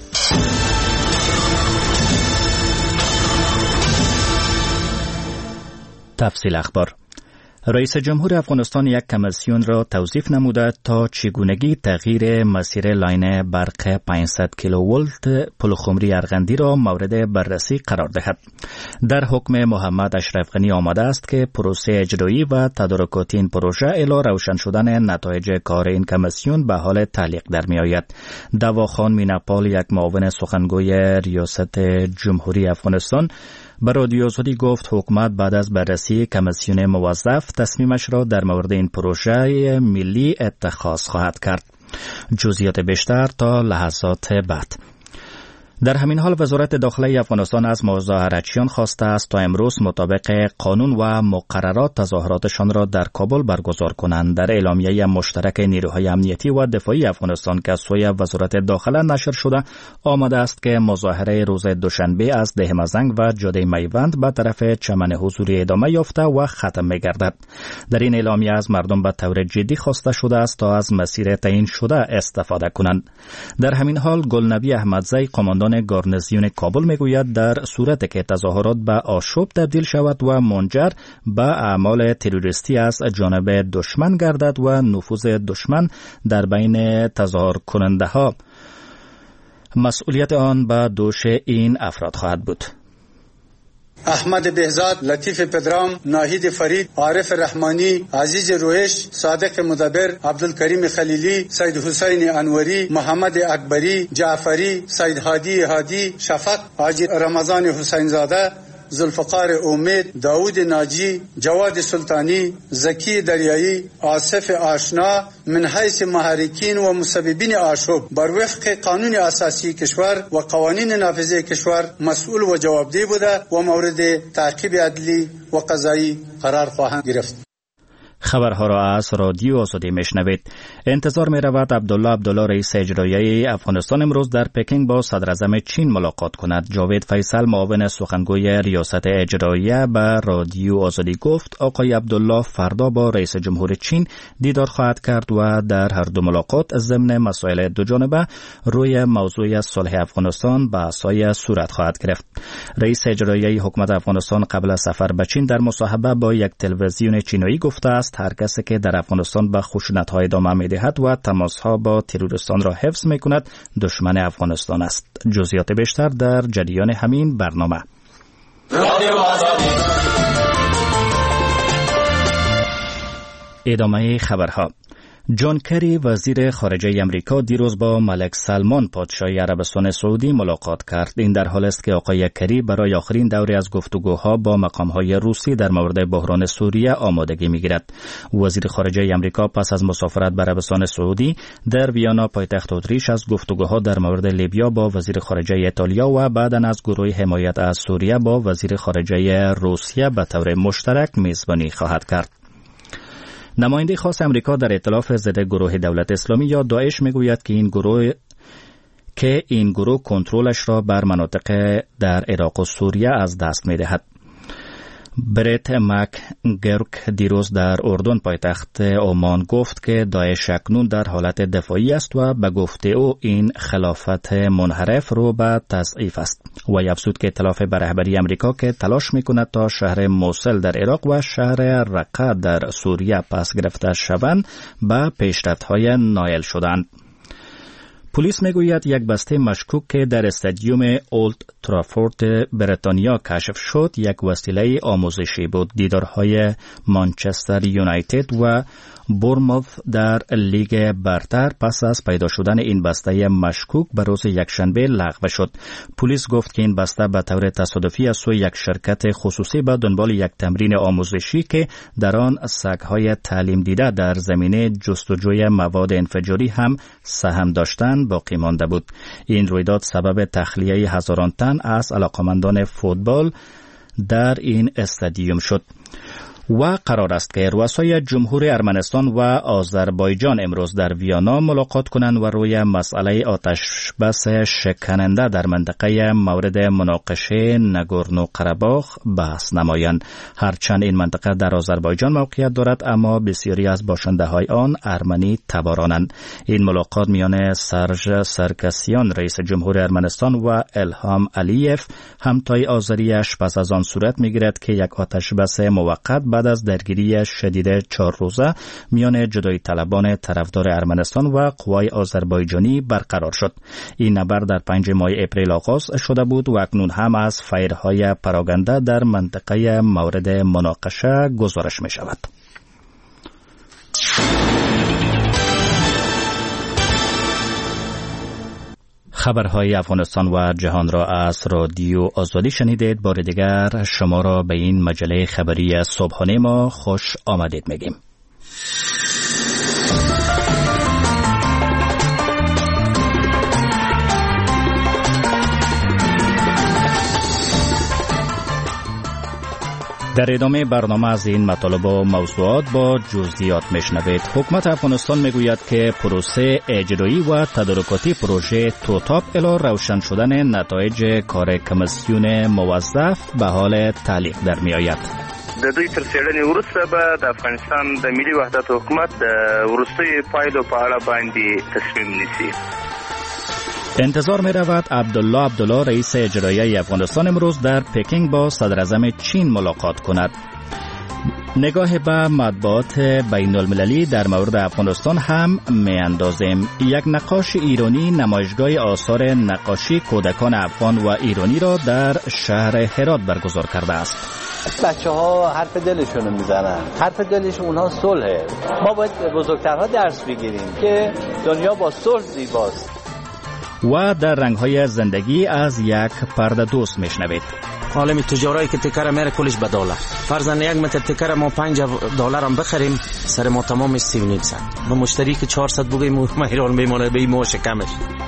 تفصیل اخبار. رئیس جمهور افغانستان یک کمیسیون را توصیف نموده تا چگونگی تغییر مسیر لاین برق 500 کیلوولت پلخمری ارغندی را مورد بررسی قرار دهد. در حکم محمد اشرف غنی آمده است که پروسه اجرایی و تدارکاتی این پروژه الی روشن شدن نتایج کار این کمیسیون به حال تعلیق در می آید. دواخان میناپال، یک معاون سخنگوی ریاست جمهوری افغانستان، به رادیو آزادی گفت حکومت بعد از بررسی کمیسیون موظف تصمیمش را در مورد این پروژه ملی اتخاذ خواهد کرد. جزئیات بیشتر تا لحظات بعد. در همین حال وزارت داخله افغانستان از مظاهرچیان خواسته است تا امروز مطابق قانون و مقررات تظاهراتشان را در کابل برگزار کنند. در اعلامیه مشترک نیروهای امنیتی و دفاعی افغانستان که از سوی وزارت داخله نشر شده آمده است که مظاهره روز دوشنبه از ده مزنگ و جاده میوند به طرف چمن حضوری ادامه یافته و ختم می‌گردد. در این اعلامیه از مردم به طور جدی خواسته شده است تا از مسیر تعیین شده استفاده کنند. در همین حال گلنبی احمدزی قماندان گارنیزیون کابل میگوید در صورتی که تظاهرات به آشوب تبدیل شود و منجر به اعمال تروریستی از جانب دشمن گردد و نفوذ دشمن در بین تظاهر کننده ها، مسئولیت آن به دوش این افراد خواهد بود. احمد بهزاد، لطیف پدرام، ناهید فرید، عارف رحمانی، عزیز رویش، صادق مدبر، عبدالکریم خلیلی، سید حسین انوری، محمد اکبری، جعفری، سید هادی، شفق، حاجی رمضان حسین زاده، ذوالفقار امید، داود ناجی، جواد سلطانی، زکی دریایی، آصف آشنا من حیث محرکین و مسببین آشوب بر وفق قانون اساسی کشور و قوانین نافذه کشور مسئول و جوابدهی بوده و مورد تعقیب عدلی و قضایی قرار خواهند گرفت. خبرها را از رادیو آزادی میشنوید. انتظار می رود عبدالله رئیس اجرایی افغانستان امروز در پکینگ با صدر اعظم چین ملاقات کند. جاوید فیصل معاون سخنگوی ریاست اجرایی به رادیو آزادی گفت آقای عبدالله فردا با رئیس جمهور چین دیدار خواهد کرد و در هر دو ملاقات ضمن مسائل دو جانبه روی موضوع صلح افغانستان بحث‌های صورت خواهد گرفت. رئیس اجرایی حکومت افغانستان قبل از سفر به چین در مصاحبه با یک تلویزیون چینی گفته است است هر کسی که در افغانستان به خشونت‌ها ادامه می‌دهد و تماس‌ها با تروریستان را حفظ می‌کند دشمن افغانستان است. جزئیات بیشتر در جریان همین برنامه. ادامه خبرها. جان کری وزیر خارجه امریکا دیروز با ملک سلمان پادشاه عربستان سعودی ملاقات کرد. این در حالی است که آقای کری برای آخرین دوره از گفتگوها با مقام‌های روسی در مورد بحران سوریه آمادگی می‌گیرد. وزیر خارجه امریکا پس از مسافرت به عربستان سعودی در ویانا پایتخت اتریش از گفتگوها در مورد لیبیا با وزیر خارجه ایتالیا و بعداً از گروه حمایت از سوریه با وزیر خارجه روسیه به طور مشترک میزبانی خواهد کرد. نماینده خاص امریکا در ائتلاف ضد گروه دولت اسلامی یا داعش میگوید که این گروه کنترلش را بر مناطق در عراق و سوریه از دست میدهد. برت مکگرک دیروز در اردن پایتخت عمان گفت که داعش اکنون در حالت دفاعی است و به گفته او این خلافت منحرف رو به تضعیف است. و افزود که ائتلاف به رهبری امریکا که تلاش میکند تا شهر موصل در عراق و شهر رقه در سوریه پس گرفته شوند به پیشرفت‌های نائل شدند. پلیس میگوید یک بسته مشکوک که در استادیوم اولد ترافورد بریتانیا کشف شد یک وسیله آموزشی بود. دیدارهای مانچستر یونایتد و بورنموث در لیگ برتر پس از پیدا شدن این بسته مشکوک به روز یکشنبه لغو شد. پلیس گفت که این بسته به طور تصادفی از سوی یک شرکت خصوصی به دنبال یک تمرین آموزشی که در آن سگ‌های تعلیم دیده در زمینه جستجوی مواد انفجاری هم سهم داشتند باقی مانده بود. این رویداد سبب تخلیه هزاران تن از علاقمندان فوتبال در این استادیوم شد. و قرار است که رؤسای جمهور ارمنستان و آذربایجان امروز در ویانا ملاقات کنند و روی مسئله آتش بس شکننده در منطقه مورد مناقشه نگورنو قره‌باخ بحث نمایند. هرچند این منطقه در آذربایجان موقعیت دارد اما بسیاری از باشنده‌های آن ارمنی تبارانند. این ملاقات میان سرژ سرکسیان رئیس جمهور ارمنستان و الهام علیف همتای آذریش پس از آن صورت میگیرد که یک آتش بس موقت بعد از درگیری شدید 4 روزه میان جدایی طلبان طرفدار ارمنستان و قوای آذربایجانی برقرار شد. این نبرد در 5 ماه اپریل آغاز شده بود و اکنون هم از فایرهای پراگنده در منطقه مورد مناقشه گزارش می شود. خبرهای افغانستان و جهان را از رادیو آزادی شنیدید. بار دیگر شما را به این مجله خبری صبحانه ما خوش آمدید میگیم. در ادامه برنامه از این مطالب و موضوعات با جزئیات میشنوید. حکومت افغانستان میگوید که پروسه اجرایی و تدارکاتی پروژه توتاپ الی روشن شدن نتایج کار کمیسیون موظف به حال تعلیق در میآید. د دوی تر څېړنې وروسته به د افغانستان د ملي وحدت حکومت د وروستیو پایلو په اړه باندې تصمیم نیسي. انتظار می رود عبدالله رئیس اجرایی افغانستان امروز در پکینگ با صدر اعظم چین ملاقات کند. نگاه به مطبوعات بین المللی در مورد افغانستان هم می اندازیم. یک نقاش ایرانی نمایشگاه آثار نقاشی کودکان افغان و ایرانی را در شهر هرات برگزار کرده است. بچه‌ها حرف دلشون رو میزنن. حرف دلشون اونها صلحه. ما باید بزرگترها درس بگیریم که دنیا با صلح زیباست. و در رنگ‌های زندگی از یک پرده دوست میشنوید. عالم تجاری که تکر میره کلش به دلار. فرضاً یک متر تکر ما $5 هم بخریم سر ما تمام 3.5 ساعت. و مشتری که 400 بگیم ما ایران میمونه به این موش کمش.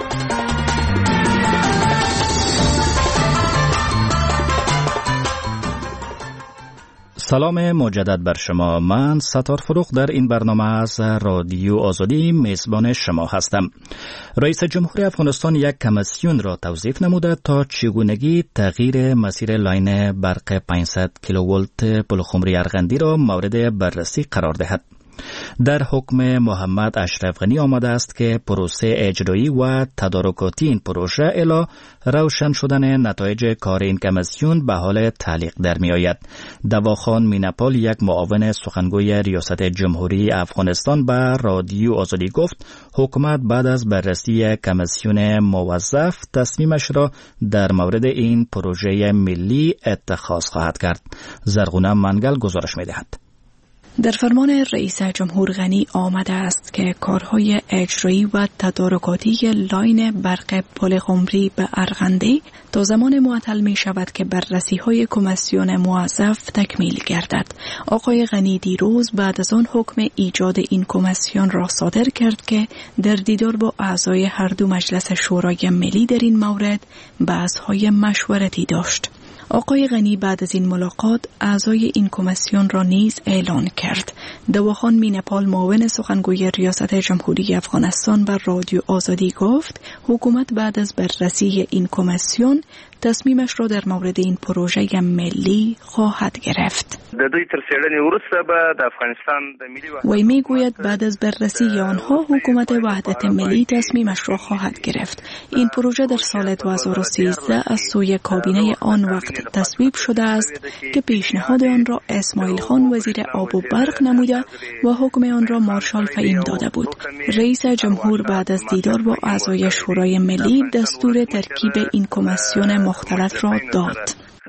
سلام مجدد بر شما. من ستار فروغ در این برنامه از رادیو آزادی میزبان شما هستم. رئیس جمهور افغانستان یک کمیسیون را توصیف نموده تا چگونگی تغییر مسیر لاین برق 500 کیلوولت پلخمری ارغندی را مورد بررسی قرار دهد. در حکم محمد اشرف غنی آمده است که پروسه اجرایی و تدارکاتی این پروژه الی روشن شدن نتایج کار این کمیسیون به حال تعلیق در می آید. دواخان مینپال، یک معاون سخنگوی ریاست جمهوری افغانستان، به رادیو آزادی گفت حکومت بعد از بررسی کمیسیون موظف تصمیمش را در مورد این پروژه ملی اتخاذ خواهد کرد. زرغونه منگل گزارش می دهد. در فرمان رئیس جمهور غنی آمده است که کارهای اجرایی و تدارکاتی لاین برق پل خمری به ارغندی تا زمان معطل می شود که بررسی‌های کمیسیون موظف تکمیل گردد. آقای غنی دیروز بعد از آن حکم ایجاد این کمیسیون را صادر کرد که در دیدار با اعضای هر دو مجلس شورای ملی در این مورد بحث‌های مشورتی داشت. آقای غنی بعد از این ملاقات اعضای این کمیسیون را نیز اعلان کرد. دواخان مینپال، معاون سخنگوی ریاست جمهوری افغانستان، بر رادیو آزادی گفت حکومت بعد از بررسی این کمیسیون تصمیمش را در مورد این پروژه ملی خواهد گرفت. وی میگوید بعد از بررسی آنها حکومت وحدت ملی تصمیمش را خواهد گرفت. این پروژه در سال 2013 از سوی کابینه آن وقت تصویب شده است که پیشنهاد آن را اسماعیل خان وزیر آب و برق نموده و حکم آن را مارشال فهیم داده بود. رئیس جمهور بعد از دیدار با اعضای شورای ملی دستور ترکیب این کمیسیون مختلط را داد.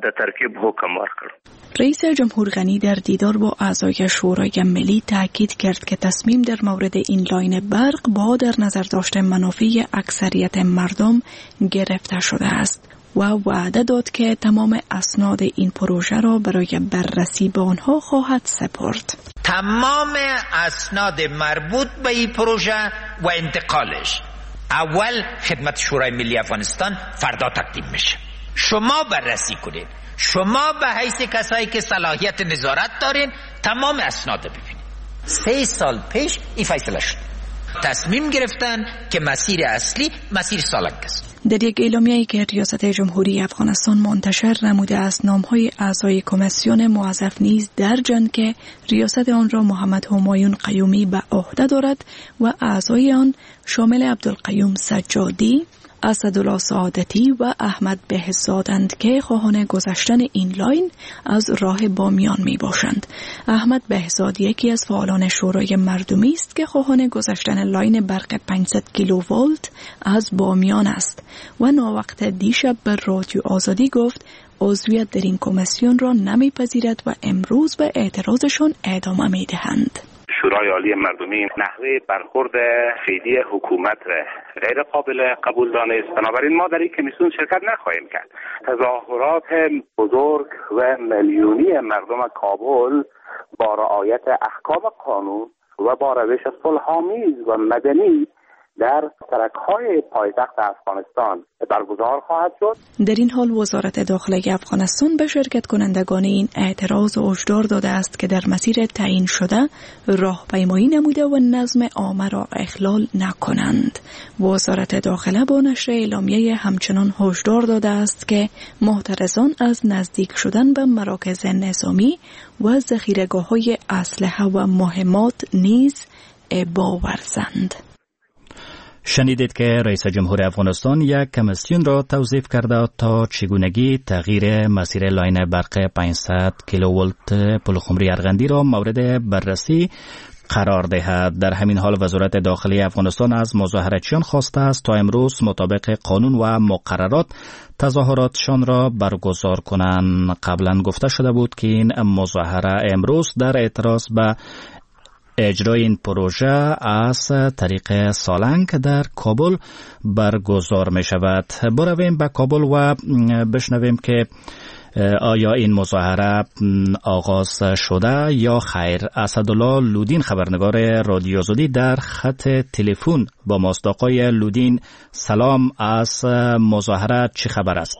رئیس جمهور غنی در دیدار با اعضای شورای ملی تاکید کرد که تصمیم در مورد این لاین برق با در نظر داشت منافع اکثریت مردم گرفته شده است و وعده داد که تمام اسناد این پروژه را برای بررسی به آنها خواهد سپرد. تمام اسناد مربوط به این پروژه و انتقالش اول خدمت شورای ملی افغانستان فردا تقدیم میشه. شما بررسی کنید. شما به حیث کسایی که صلاحیت نظارت دارین تمام اسناد ببینید. 3 سال پیش این فیصله شد. تصمیم گرفتن که مسیر اصلی مسیر سالنگ است. در یک اعلامیه‌ای که ریاست جمهوری افغانستان منتشر نموده است، نام‌های اعضای کمیسیون موظف نیز درجند که ریاست آن را محمد همایون قیومی به عهده دارد و اعضای آن شامل عبدالقیوم سجادی، اسدالله سعادتی و احمد بهزادند که خواهان گذشتن این لاین از راه بامیان می باشند. احمد بهزاد یکی از فعالان شورای مردمی است که خواهان گذشتن لاین برق 500 کیلوولت از بامیان است و ناوقت دیشب به رادیو آزادی گفت عضویت در این کمیسیون را نمیپذیرد و امروز به اعتراضشان ادامه می دهند. شورای عالی مردمی نحوه برخورد فعلی حکومت را غیر قابل قبول دانست. بنابراین ما در این کمیسیون شرکت نخواهیم کرد. تظاهرات بزرگ و میلیونی مردم کابل با رعایت احکام قانون و با روش صلح‌آمیز و مدنی در سرک‌های پایتخت افغانستان برگزار خواهد شد. در این حال وزارت داخله افغانستان به شرکت کنندگان این اعتراض هشدار داده است که در مسیر تعیین شده راهپیمایی نموده و نظم عامه را اخلال نکنند. وزارت داخله با نشر اعلامیه همچنان هشدار داده است که محترزان از نزدیک شدن به مراکز نظامی و ذخیره‌گاه‌های اسلحه و مهمات نیز ابا ورزند. شنیدید که رئیس جمهور افغانستان یک کمیسیون را توصیف کرده تا چگونگی تغییر مسیر لاین برق 500 کیلوولت پل خمری ارغندی را مورد بررسی قرار دهد. در همین حال وزارت داخلی افغانستان از مظاهراتچیان خواسته است تا امروز مطابق قانون و مقررات تظاهراتشان را برگزار کنند. قبلا گفته شده بود که این مظاهره امروز در اعتراض به اجرای این پروژه از طریق سالنگ در کابل برگزار می شود. برویم به کابل و بشنویم که آیا این مظاهره آغاز شده یا خیر. اسدالله لودین خبرنگار رادیو آزادی در خط تلفن با ماست. آقای لودین سلام، از مظاهره چه خبر است؟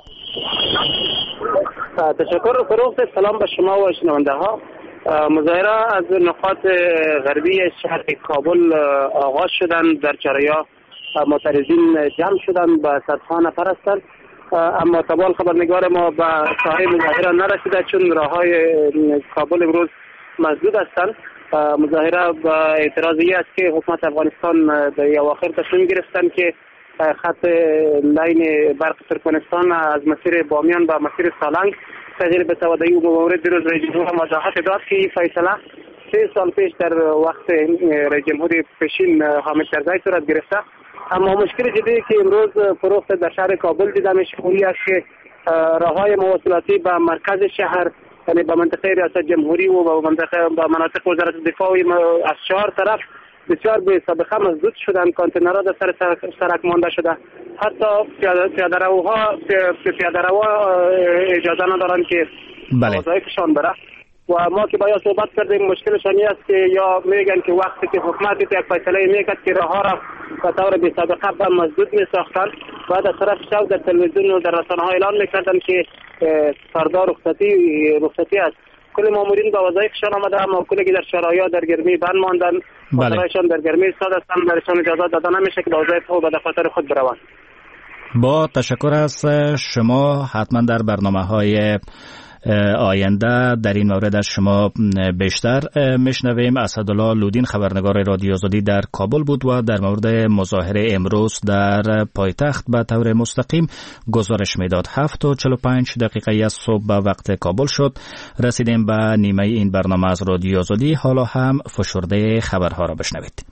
تشکر فروخت. سلام به شما و شنونده ها. مظاهره از نقاط غربی شهر کابل آغاز شدن. در چرایا معترضین جمع شدن، به صدها نفر هستند، اما تبال خبرنگار ما به ساحه مظاهره نرسیده چون راههای کابل امروز مسدود هستند. مظاهره با اعتراضی است که حکومت افغانستان در اواخر تصمیم گرفتن که خط لاین برق ترکمنستان از مسیر بامیان به مسیر سالنگ تغییر بشود. این مورد دیروز رئیس جمهور وضاحت داد که این فیصله 3 سال پیش در وقت رئیس جمهور پیشین حامد کرزی صورت گرفته. اما مشکل جدی که امروز فروخت در شهر کابل دیده میشه این است که راههای مواصلاتی به مرکز شهر، یعنی به منطقه ریاست جمهوری و به مناطق وزارت دفاع از 4 طرف بسیار به سابقه مسدود شدن. کانتینرها در سرک مانده شده. حتی پیاده روها اجازه ندارن که وظایفشان بره. و ما که باید صحبت کردیم مشکلشان است که یا میگن که وقتی که حکومت یک فیصله میکرد که راهها را به طور بی سابقه به مسدود میساختن، بعد از طرف شب در تلویزیون و در رسانه‌ها اعلان میکردن که فردا رخصتی است. کل مامورین به وظایفشان آمده، اما کلی که در شرایا در گرمی بند ماندن، خاطرشان در گرمی ایستاده هستند، برایشان اجازه داده نمیشه که به وظایف خود به دفاتر خود بروند. با تشکر از شما. حتما در برنامه‌های آینده در این مورد از شما بیشتر میشنویم. اسدالله لودین خبرنگار رادیو آزادی در کابل بود و در مورد مظاهره امروز در پایتخت به طور مستقیم گزارش میداد. 7:45 از صبح به وقت کابل شد. رسیدیم به نیمه این برنامه از رادیو آزادی. حالا هم فشرده خبرها را بشنوید.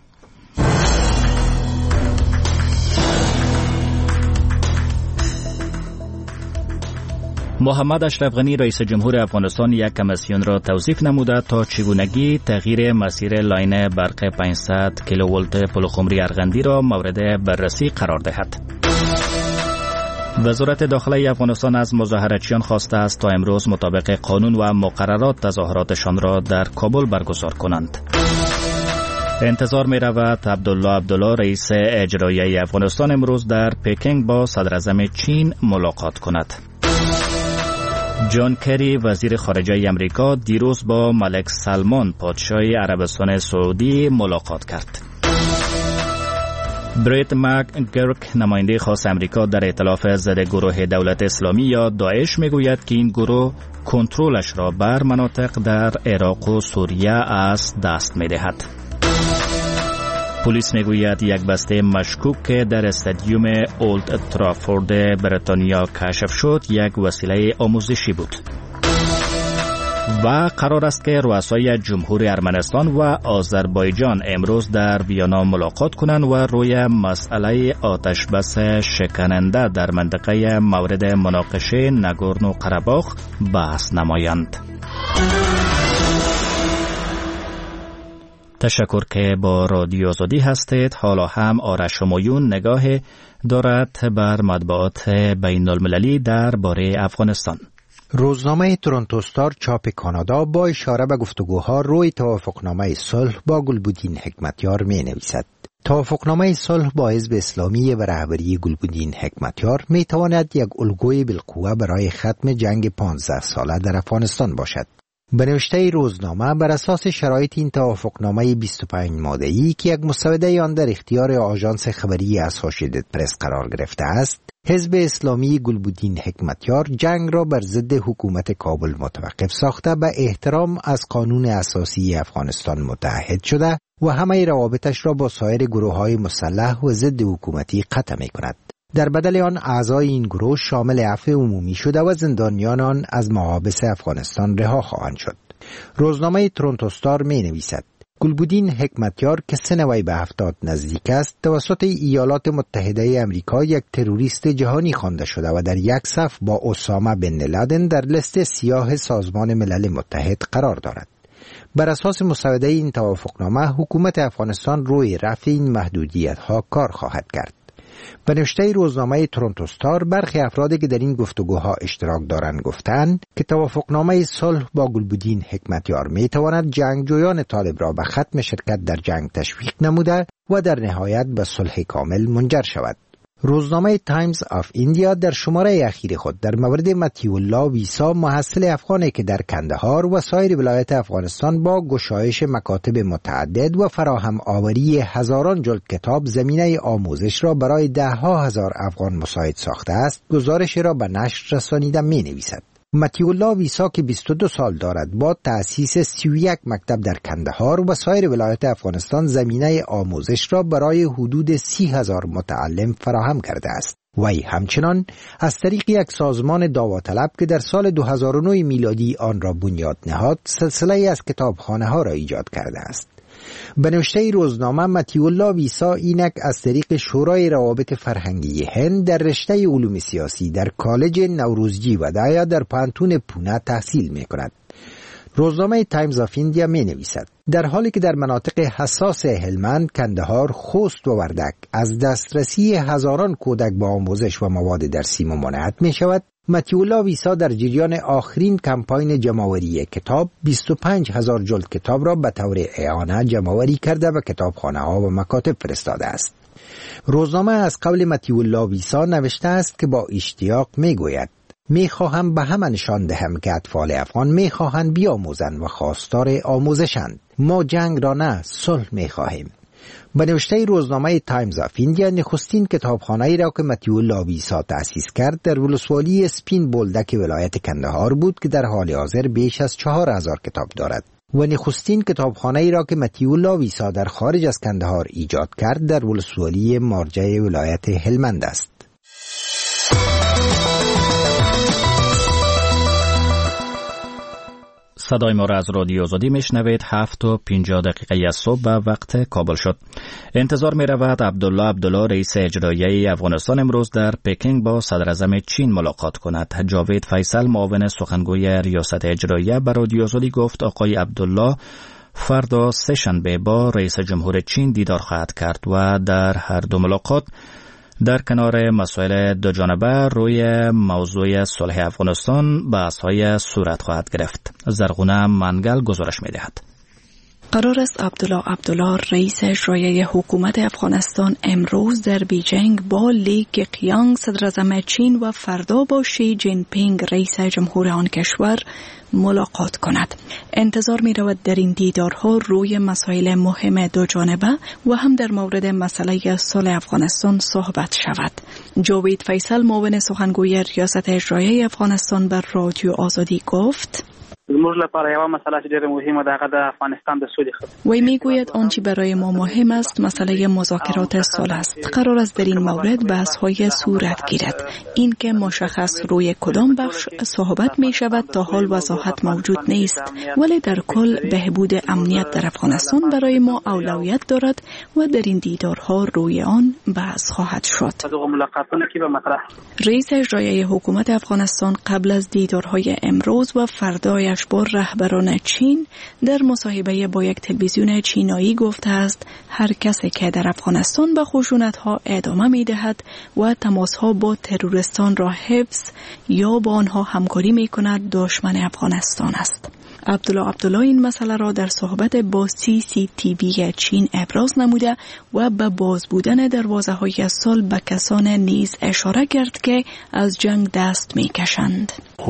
محمد اشرف غنی رئیس جمهور افغانستان یک کمیسیون را توصیف نموده تا چگونگی تغییر مسیر لاین برق 500 کیلوولت پلخمری ارغندی را مورد بررسی قرار دهد. وزارت داخله افغانستان از مظاهرچیان خواسته است تا امروز مطابق قانون و مقررات تظاهراتشان را در کابل برگزار کنند. انتظار می رود عبدالله رئیس اجرایی افغانستان امروز در پکینگ با صدراعظم چین ملاقات کند. جان کری وزیر خارجه امریکا دیروز با ملک سلمان پادشاه عربستان سعودی ملاقات کرد. بریت مکگرک نماینده خاص امریکا در ائتلاف ضد گروه دولت اسلامی یا داعش میگوید که این گروه کنترلش را بر مناطق در عراق و سوریه از دست میدهد. پلیس میگوید یک بسته مشکوک که در استادیوم اولد ترافورد بریتانیا کشف شد یک وسیله آموزشی بود. و قرار است که رؤسای جمهور ارمنستان و آذربایجان امروز در ویانا ملاقات کنند و روی مسئله آتش بس شکننده در منطقه مورد مناقشه نگورنو قره‌باخ بحث نمایند. تشکر که با رادیو آزادی هستید. حالا هم آرش همایون نگاه دارد بر مطبوعات بین المللی درباره افغانستان. روزنامه تورنتو استار چاپ کانادا با اشاره به گفتگوها روی توافقنامه صلح با گلبدین حکمتیار می نویسد. توافقنامه صلح با حزب اسلامی و رهبری گلبدین حکمتیار می تواند یک الگوی بالقوه برای ختم جنگ 15 ساله در افغانستان باشد. به نوشته روزنامه بر اساس شرایط این توافقنامه 25 ماده‌ای که یک مسوده آن در اختیار آژانس خبری اسوسییتد پرس قرار گرفته است، حزب اسلامی گلبدین حکمتیار جنگ را بر ضد حکومت کابل متوقف ساخته به احترام از قانون اساسی افغانستان متعهد شده و همه روابطش را با سایر گروه‌های مسلح و ضد حکومتی قطع می‌کند. در بدل آن اعضای این گروه شامل عفو عمومی شده و زندانیان آن از محابس افغانستان رها خواهند شد. روزنامه تورنتو استار می نویسد گلبدین حکمتیار که سنوی به 70 نزدیک است توسط ایالات متحده امریکا یک تروریست جهانی خوانده شده و در یک صف با اسامه بن لادن در لیست سیاه سازمان ملل متحد قرار دارد. بر اساس مسوده این توافقنامه حکومت افغانستان روی رفع این محدودیت‌ها کار خواهد کرد. به نوشته روزنامه تورنتو استار برخی افرادی که در این گفتگوها اشتراک دارند گفتند که توافقنامه صلح با گلبدین حکمتیار میتواند جنگجویان طالب را به ختم شرکت در جنگ تشویق نموده و در نهایت به صلح کامل منجر شود. روزنامه تایمز آف ایندیا در شماره اخیر خود در مورد مطیع الله ویسا محصل افغانی که در کندهار و سایر ولایت افغانستان با گشایش مکاتب متعدد و فراهم آوری هزاران جلد کتاب زمینه آموزش را برای 10,000 افغان مساعد ساخته است، گزارش را به نشر رسانیده می نویسد. متیع الله ویسا که 22 سال دارد با تأسیس 31 مکتب در کندهار و سایر ولایات افغانستان زمینه آموزش را برای حدود 30,000 متعلم فراهم کرده است. وی همچنان از طریق یک سازمان داوطلب که در سال 2009 میلادی آن را بنیاد نهاد، سلسله از کتابخانه ها را ایجاد کرده است. به نوشته روزنامه، متیع الله ویسا اینک از طریق شورای روابط فرهنگی هند در رشته علوم سیاسی در کالج نوروزجی ودایا در پانتون پونه تحصیل می کند. روزنامه تایمز آف ایندیا می نویسد در حالی که در مناطق حساس هلمند، کندهار، خوست و وردک از دسترسی هزاران کودک با آموزش و مواد درسی ممانعت می شود، متیع الله ویسا در جریان آخرین کمپاین جمع‌آوری کتاب 25,000 جلد کتاب را به طور اعانه جمع‌آوری کرده و کتابخانه‌ها و مکاتب فرستاده است. روزنامه از قول متیع الله ویسا نوشته است که با اشتیاق میگوید: میخواهم به همه نشان دهم که اطفال افغان میخواهند بیاموزند و خواستار آموزشند. ما جنگ را نه، صلح میخواهیم. به نوشته روزنامه تایمز آف ایندیا، نخستین کتابخانه‌ای را که متیع الله ویسا تأسیس کرد در ولسوالی سپین بولدک ولایت کندهار بود که در حال حاضر بیش از 4,000 کتاب دارد و نخستین کتابخانه‌ای را که متیع الله ویسا در خارج از کندهار ایجاد کرد در ولسوالی مارجه ولایت هلمند است. صدای ما را از رادیو آزادی میشنوید. 7:50 از صبح به وقت کابل شد. انتظار می رود عبدالله رئیس اجرایی افغانستان امروز در پکینگ با صدر اعظم چین ملاقات کند. جاوید فیصل معاون سخنگوی ریاست اجرایی به رادیو آزادی گفت آقای عبدالله فردا سه‌شنبه با رئیس جمهور چین دیدار خواهد کرد و در هر دو ملاقات در کنار مسائل دو جانبه روی موضوع صلح افغانستان بحث‌های صورت خواهد گرفت. زرغونه منگل گزارش می‌دهد. قرار است عبدالله رئیس اجرایی حکومت افغانستان امروز در بیجینگ با لی کیانگ صدر اعظم چین و فردا با شی جین پینگ رئیس جمهور آن کشور ملاقات کند. انتظار می رود در این دیدارها روی مسائل مهم دو جانبه و هم در مورد مسئله صلح افغانستان صحبت شود. جاوید فیصل معاون سخنگوی ریاست اجرایی افغانستان بر رادیو آزادی گفت: زموږ لپاره یوه مسله چې ډېره مهمه ده هغه د افغانستان د سولې خبره. وی میگوید آنچه برای ما مهم است مسئله مذاکرات صلح است. قرار است در این مورد بحث‌های صورت گیرد. این که مشخص روی کدام بخش صحبت می شود تا حال وضاحت موجود نیست، ولی در کل بهبود امنیت در افغانستان برای ما اولویت دارد و در این دیدارها روی آن بحث خواهد شد. رئیس اجرایی حکومت افغانستان قبل از دیدارهای امروز و فردای با رهبران چین در مصاحبه با یک تلویزیون چینایی گفته است هر کسی که در افغانستان به خشونت‌ها ادامه می‌دهد و تماس‌ها با تروریستان را حفظ یا با آنها همکاری می‌کند دشمن افغانستان است. عبدالله این مسئله را در صحبت با CCTV چین ابراز نموده و به باز بودن دروازه‌های صلح به کسان نیز اشاره کرد که از جنگ دست می‌کشند.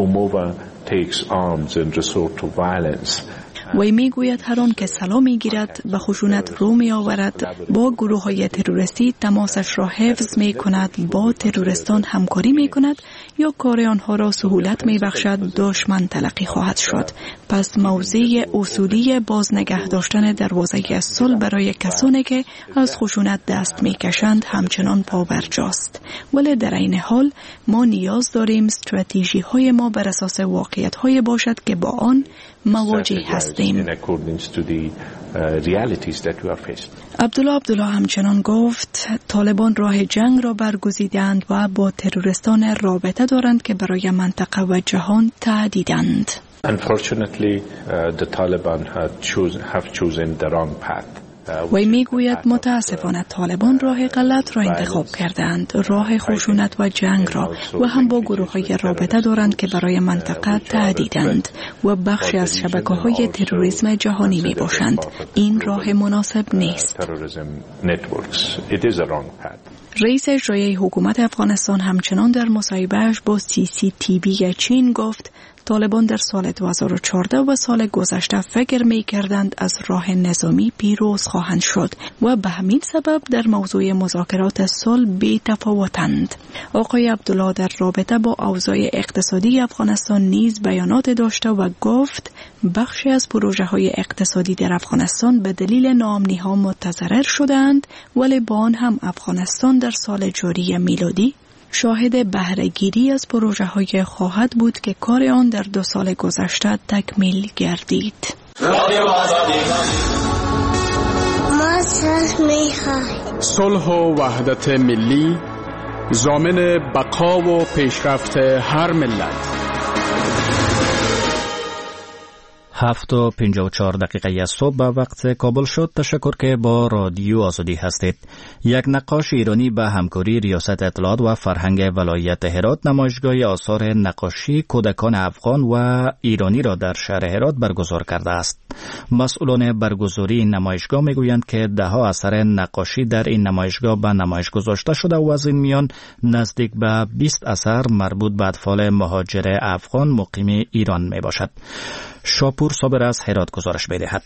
وی میگوید هر آن که سلاح میگیرد به خشونت رو می آورد، با گروه های تروریستی تماسش را حفظ می کند، با تروریستان همکاری می کند یا کار آنها را سهولت می بخشد، دشمن تلقی خواهد شد. پس موضع اصولی باز نگه داشتن دروازه صلح برای کسانی که از خشونت دست می کشند همچنان پابرجاست. ولی در این حال ما نیاز داریم استراتژی های ما بر اساس واقعیت های باشد که با آن مواجه هستیم. عبدالله همچنان گفت طالبان راه جنگ را برگزیدند و با تروریستان رابطه دارند که برای منطقه و جهان تهدیدند. Unfortunately, the Taliban have chosen the wrong path. وی میگوید متاسفانه طالبان راه غلط را انتخاب کردند، راه خشونت و جنگ را، و هم با گروه‌های رابطه دارند که برای منطقه تهدیدند و بخشی از شبکه‌های تروریسم جهانی می باشند. این راه مناسب نیست. رئیس اجرایی حکومت افغانستان همچنان در مصاحبه‌اش با CCTV چین گفت طالبان در سال 2014 و سال گذشته فکر می کردند از راه نظامی پیروز خواهند شد و به همین سبب در موضوع مذاکرات صلح بی تفاوتند. آقای عبدالله در رابطه با اوضاع اقتصادی افغانستان نیز بیانات داشته و گفت بخشی از پروژه های اقتصادی در افغانستان به دلیل ناامنی ها متضرر شدند، ولی با آن هم افغانستان در سال جاری میلادی شاهد بهره‌گیری از پروژه های خواهد بود که کار آن در 2 سال گذشته تکمیل گردید. صلح و وحدت ملی ضامن بقا و پیشرفت هر ملت. 7:54 صبح به وقت کابل شد. تشکر که با رادیو آزادی هستید. یک نقاش ایرانی به همکاری ریاست اطلاعات و فرهنگ ولایت هرات نمایشگاه آثار نقاشی کودکان افغان و ایرانی را در شهر هرات برگزار کرده است. مسئولان برگزاری این نمایشگاه میگویند که ده‌ها اثر نقاشی در این نمایشگاه به نمایش گذاشته شده و از این میان نزدیک به 20 اثر مربوط به اطفال مهاجر افغان مقیم ایران می باشد. شاپور صابر از هرات گزارش می‌دهد.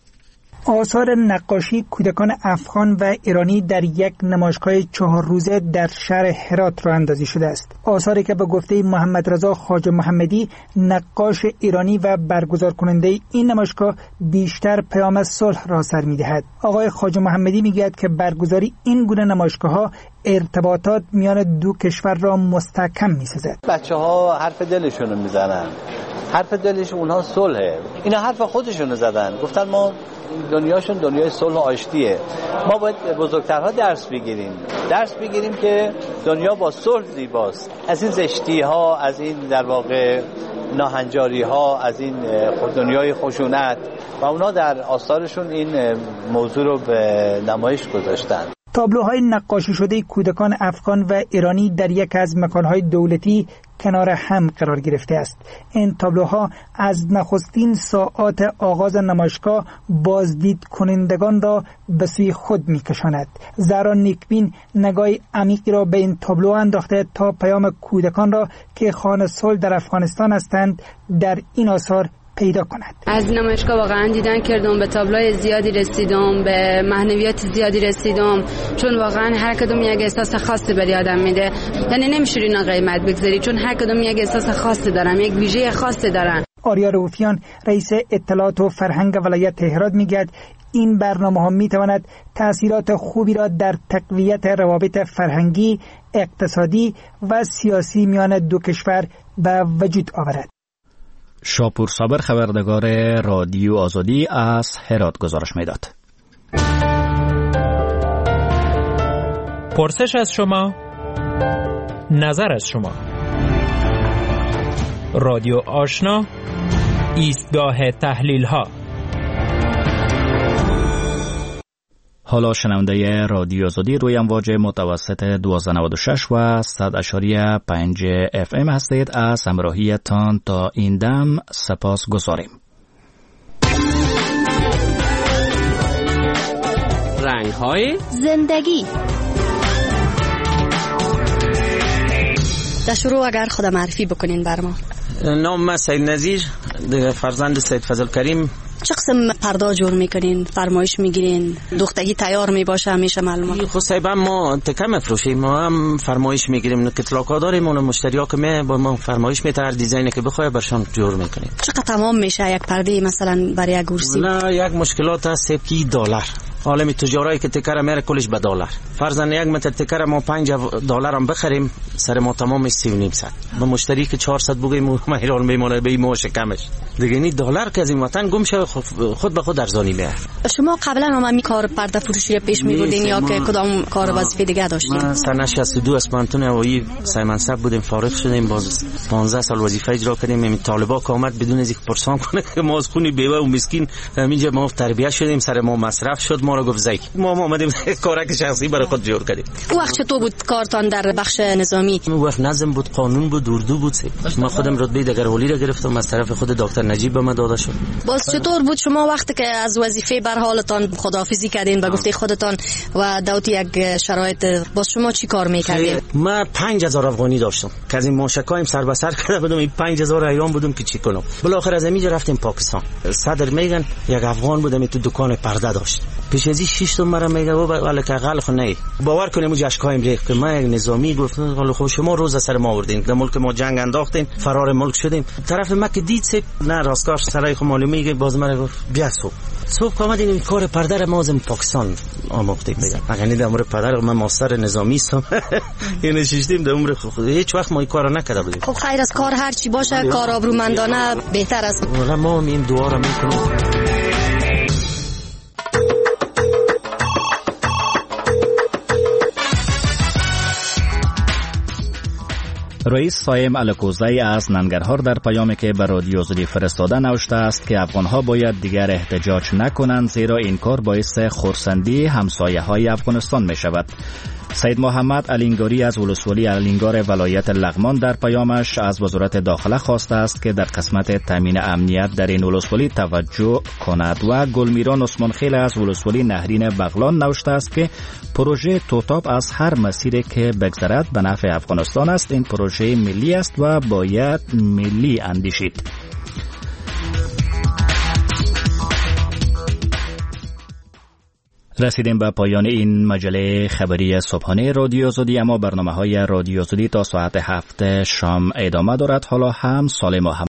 آثار نقاشی کودکان افغان و ایرانی در یک نمایشگاه 4 روزه در شهر هرات راه اندازی شده است. آثاری که به گفته محمد رضا خواجه محمدی نقاش ایرانی و برگزار کننده این نمایشگاه بیشتر پیام صلح را سر می‌دهد. آقای خواجه محمدی می‌گوید که برگزاری این گونه نمایشگاه‌ها ارتباطات میان دو کشور را مستحکم می‌سازد. بچه‌ها حرف دلشون رو میزنن. حرف دلش اونها صلحه. اینا حرف خودشونو زدن. گفتن ما دنیاشون دنیای صلح و آشتیه. ما باید بزرگترها درس بگیریم که دنیا با صلح زیباست. از این زشتی ها، از این در واقع ناهنجاری ها، از این دنیای خشونت و اونا در آثارشون این موضوع رو به نمایش گذاشتن. تابلوهای نقاشی شده کودکان افغان و ایرانی در یک از مکانهای دولتی کنار هم قرار گرفته است. این تابلوها از نخستین ساعات آغاز نمایشگاه بازدید کنندگان را به سوی خود می‌کشاند. زهرا نیکبین نگاه عمیقی را به این تابلو انداخته تا پیام کودکان را که خواهان صلح در افغانستان هستند در این آثار پیدا کند. از نمایشگاه واقعا دیدن کردم، به تابلوهای زیادی رسیدم، به معنویات زیادی رسیدم، چون واقعا هر کدوم یک احساس خاصی برای آدم میده. یعنی نمیشه اینا قیمت بگذاری، چون هر کدوم یک احساس خاصی دارن، یک ویژه خاصی دارن. آریا روفیان رئیس اطلاعات و فرهنگ ولایت هرات میگه این برنامه‌ها میتواند تأثیرات خوبی را در تقویت روابط فرهنگی، اقتصادی و سیاسی میان دو کشور به وجود آورد. شاپور صابر خبرنگار رادیو آزادی از هرات گزارش میداد. پرسش از شما، نظر از شما. رادیو آشنا، ایستگاه تحلیل ها. حالا شنونده رادیو آزادی روی امواج متوسط 1296 و 100.5 FM هستید. از همراهیتان تا این دم سپاس گذاریم. رنگ‌های زندگی. در شروع اگر خود معرفی بکنین بر ما. نام من سید نظیر، فرزند سید فضل کریم. چه قسم پرده جور میکنین؟ فرمایش میگیرین؟ دختگی تیار میباشه همیشه معلومه؟ خب صاحب ما تکه مفروشیم، ما هم فرمایش میگیریم، کتلاکا داریم، اون مشتری‌ها که با ما فرمایش میتر دیزاینی که بخواد برشان جور میکنیم. چقدر تمام میشه یک پرده مثلا برای یک گرسی؟ نه یک مشکلات هست که $. عالم تجاری که تکر میره کلش به $. فرضاً یک متر تکر ما $5 هم بخریم، سر ما تمام 3.5 به مشتری که 400 بگیم ما ایران میمونه به موش کمش دیگه. این $. که از این وطن گم شه خود به خود ارزانی میه. شما قبلا هم این کار پرده فروشی رو پیش میبردین یا که کدام کار وظیفه دیگه داشتین؟ ما سال 62 اسپانتون هوایی سایمنصب بودیم، فارغ شدیم، باز 15 سال وظیفه اجرا کردیم. این طالبا که اومد بدون از اینکه پرسان کنه که ما از خونی بیوه و مسکین همینجا ما تربیت شدیم، سر ما مصرف شد، ما رو گفت زیک ما اومدیم کارک شخصی برای خود جور کردیم. وقت چطور بود کارتان در بخش نظامی؟ وقت نظم بود، قانون بود، اردو بود. ما خودم رتبه دگروالی را گرفتم، از طرف خود دکتر نجیب به من داده شد. باز چطور چطور بود شما وقتی که از وظیفه بر حالتان خداحافظی کردین و گفته خودتان و دوت یک شرایط باز شما چی کار میکردین؟ من 5000 افغانی داشتم که از این موشکایم سر به سر کرده بودم. این 5000 ایام بودم که چی کنم. بالاخره از اینجا رفتیم پاکستان. صدر میگن یک افغان بودم تو دکان پرده داشت. پیش از این 6 تا مرا میگه ولی که اقل خو نه باور کنیم اون جشکایم ریخت که من یک نظامی گفت ولی خب شما روز سر ما آوردین در ملک ما جنگ انداختین فرار ملک شدیم. طرف مکه دید سه نه راستکار سرای خو معلومه میگه باز مرا گفت بیا صبح آمدیم این کار پرده را مازم پاکستان آموختیم. میگم یعنی در امور پدر من ماستر نظامی هستم. یعنی نشستیم در امور هیچ وقت ما این کارو نکرده بودیم. خب خیر از کار هر چی باشه کار آبرومندانه بهتر است. والا ما این دعا را میکنیم. رئیس صایم الکوزی از ننگرهار در پیامی که به رادیو زدی فرستاده نوشته است که افغانها باید دیگر احتجاج نکنند زیرا این کار باعث خرسندی همسایه های افغانستان می شود. سید محمد الینگاری از ولسوالی الینگار ولایت لغمان در پیامش از وزارت داخله خواسته است که در قسمت تامین امنیت در این ولسوالی توجه کند و گلمیران عثمان خیل از ولسوالی نهرین بغلان نوشته است که پروژه توتاب از هر مسیری که بگذرد به نفع افغانستان است. این پروژه ملی است و باید ملی اندیشید. رسیدیم به پایان این مجله خبری صبحانه رادیو زدی، اما برنامه‌های رادیو زدی تا ساعت 7 شام ادامه دارد. حالا هم سالم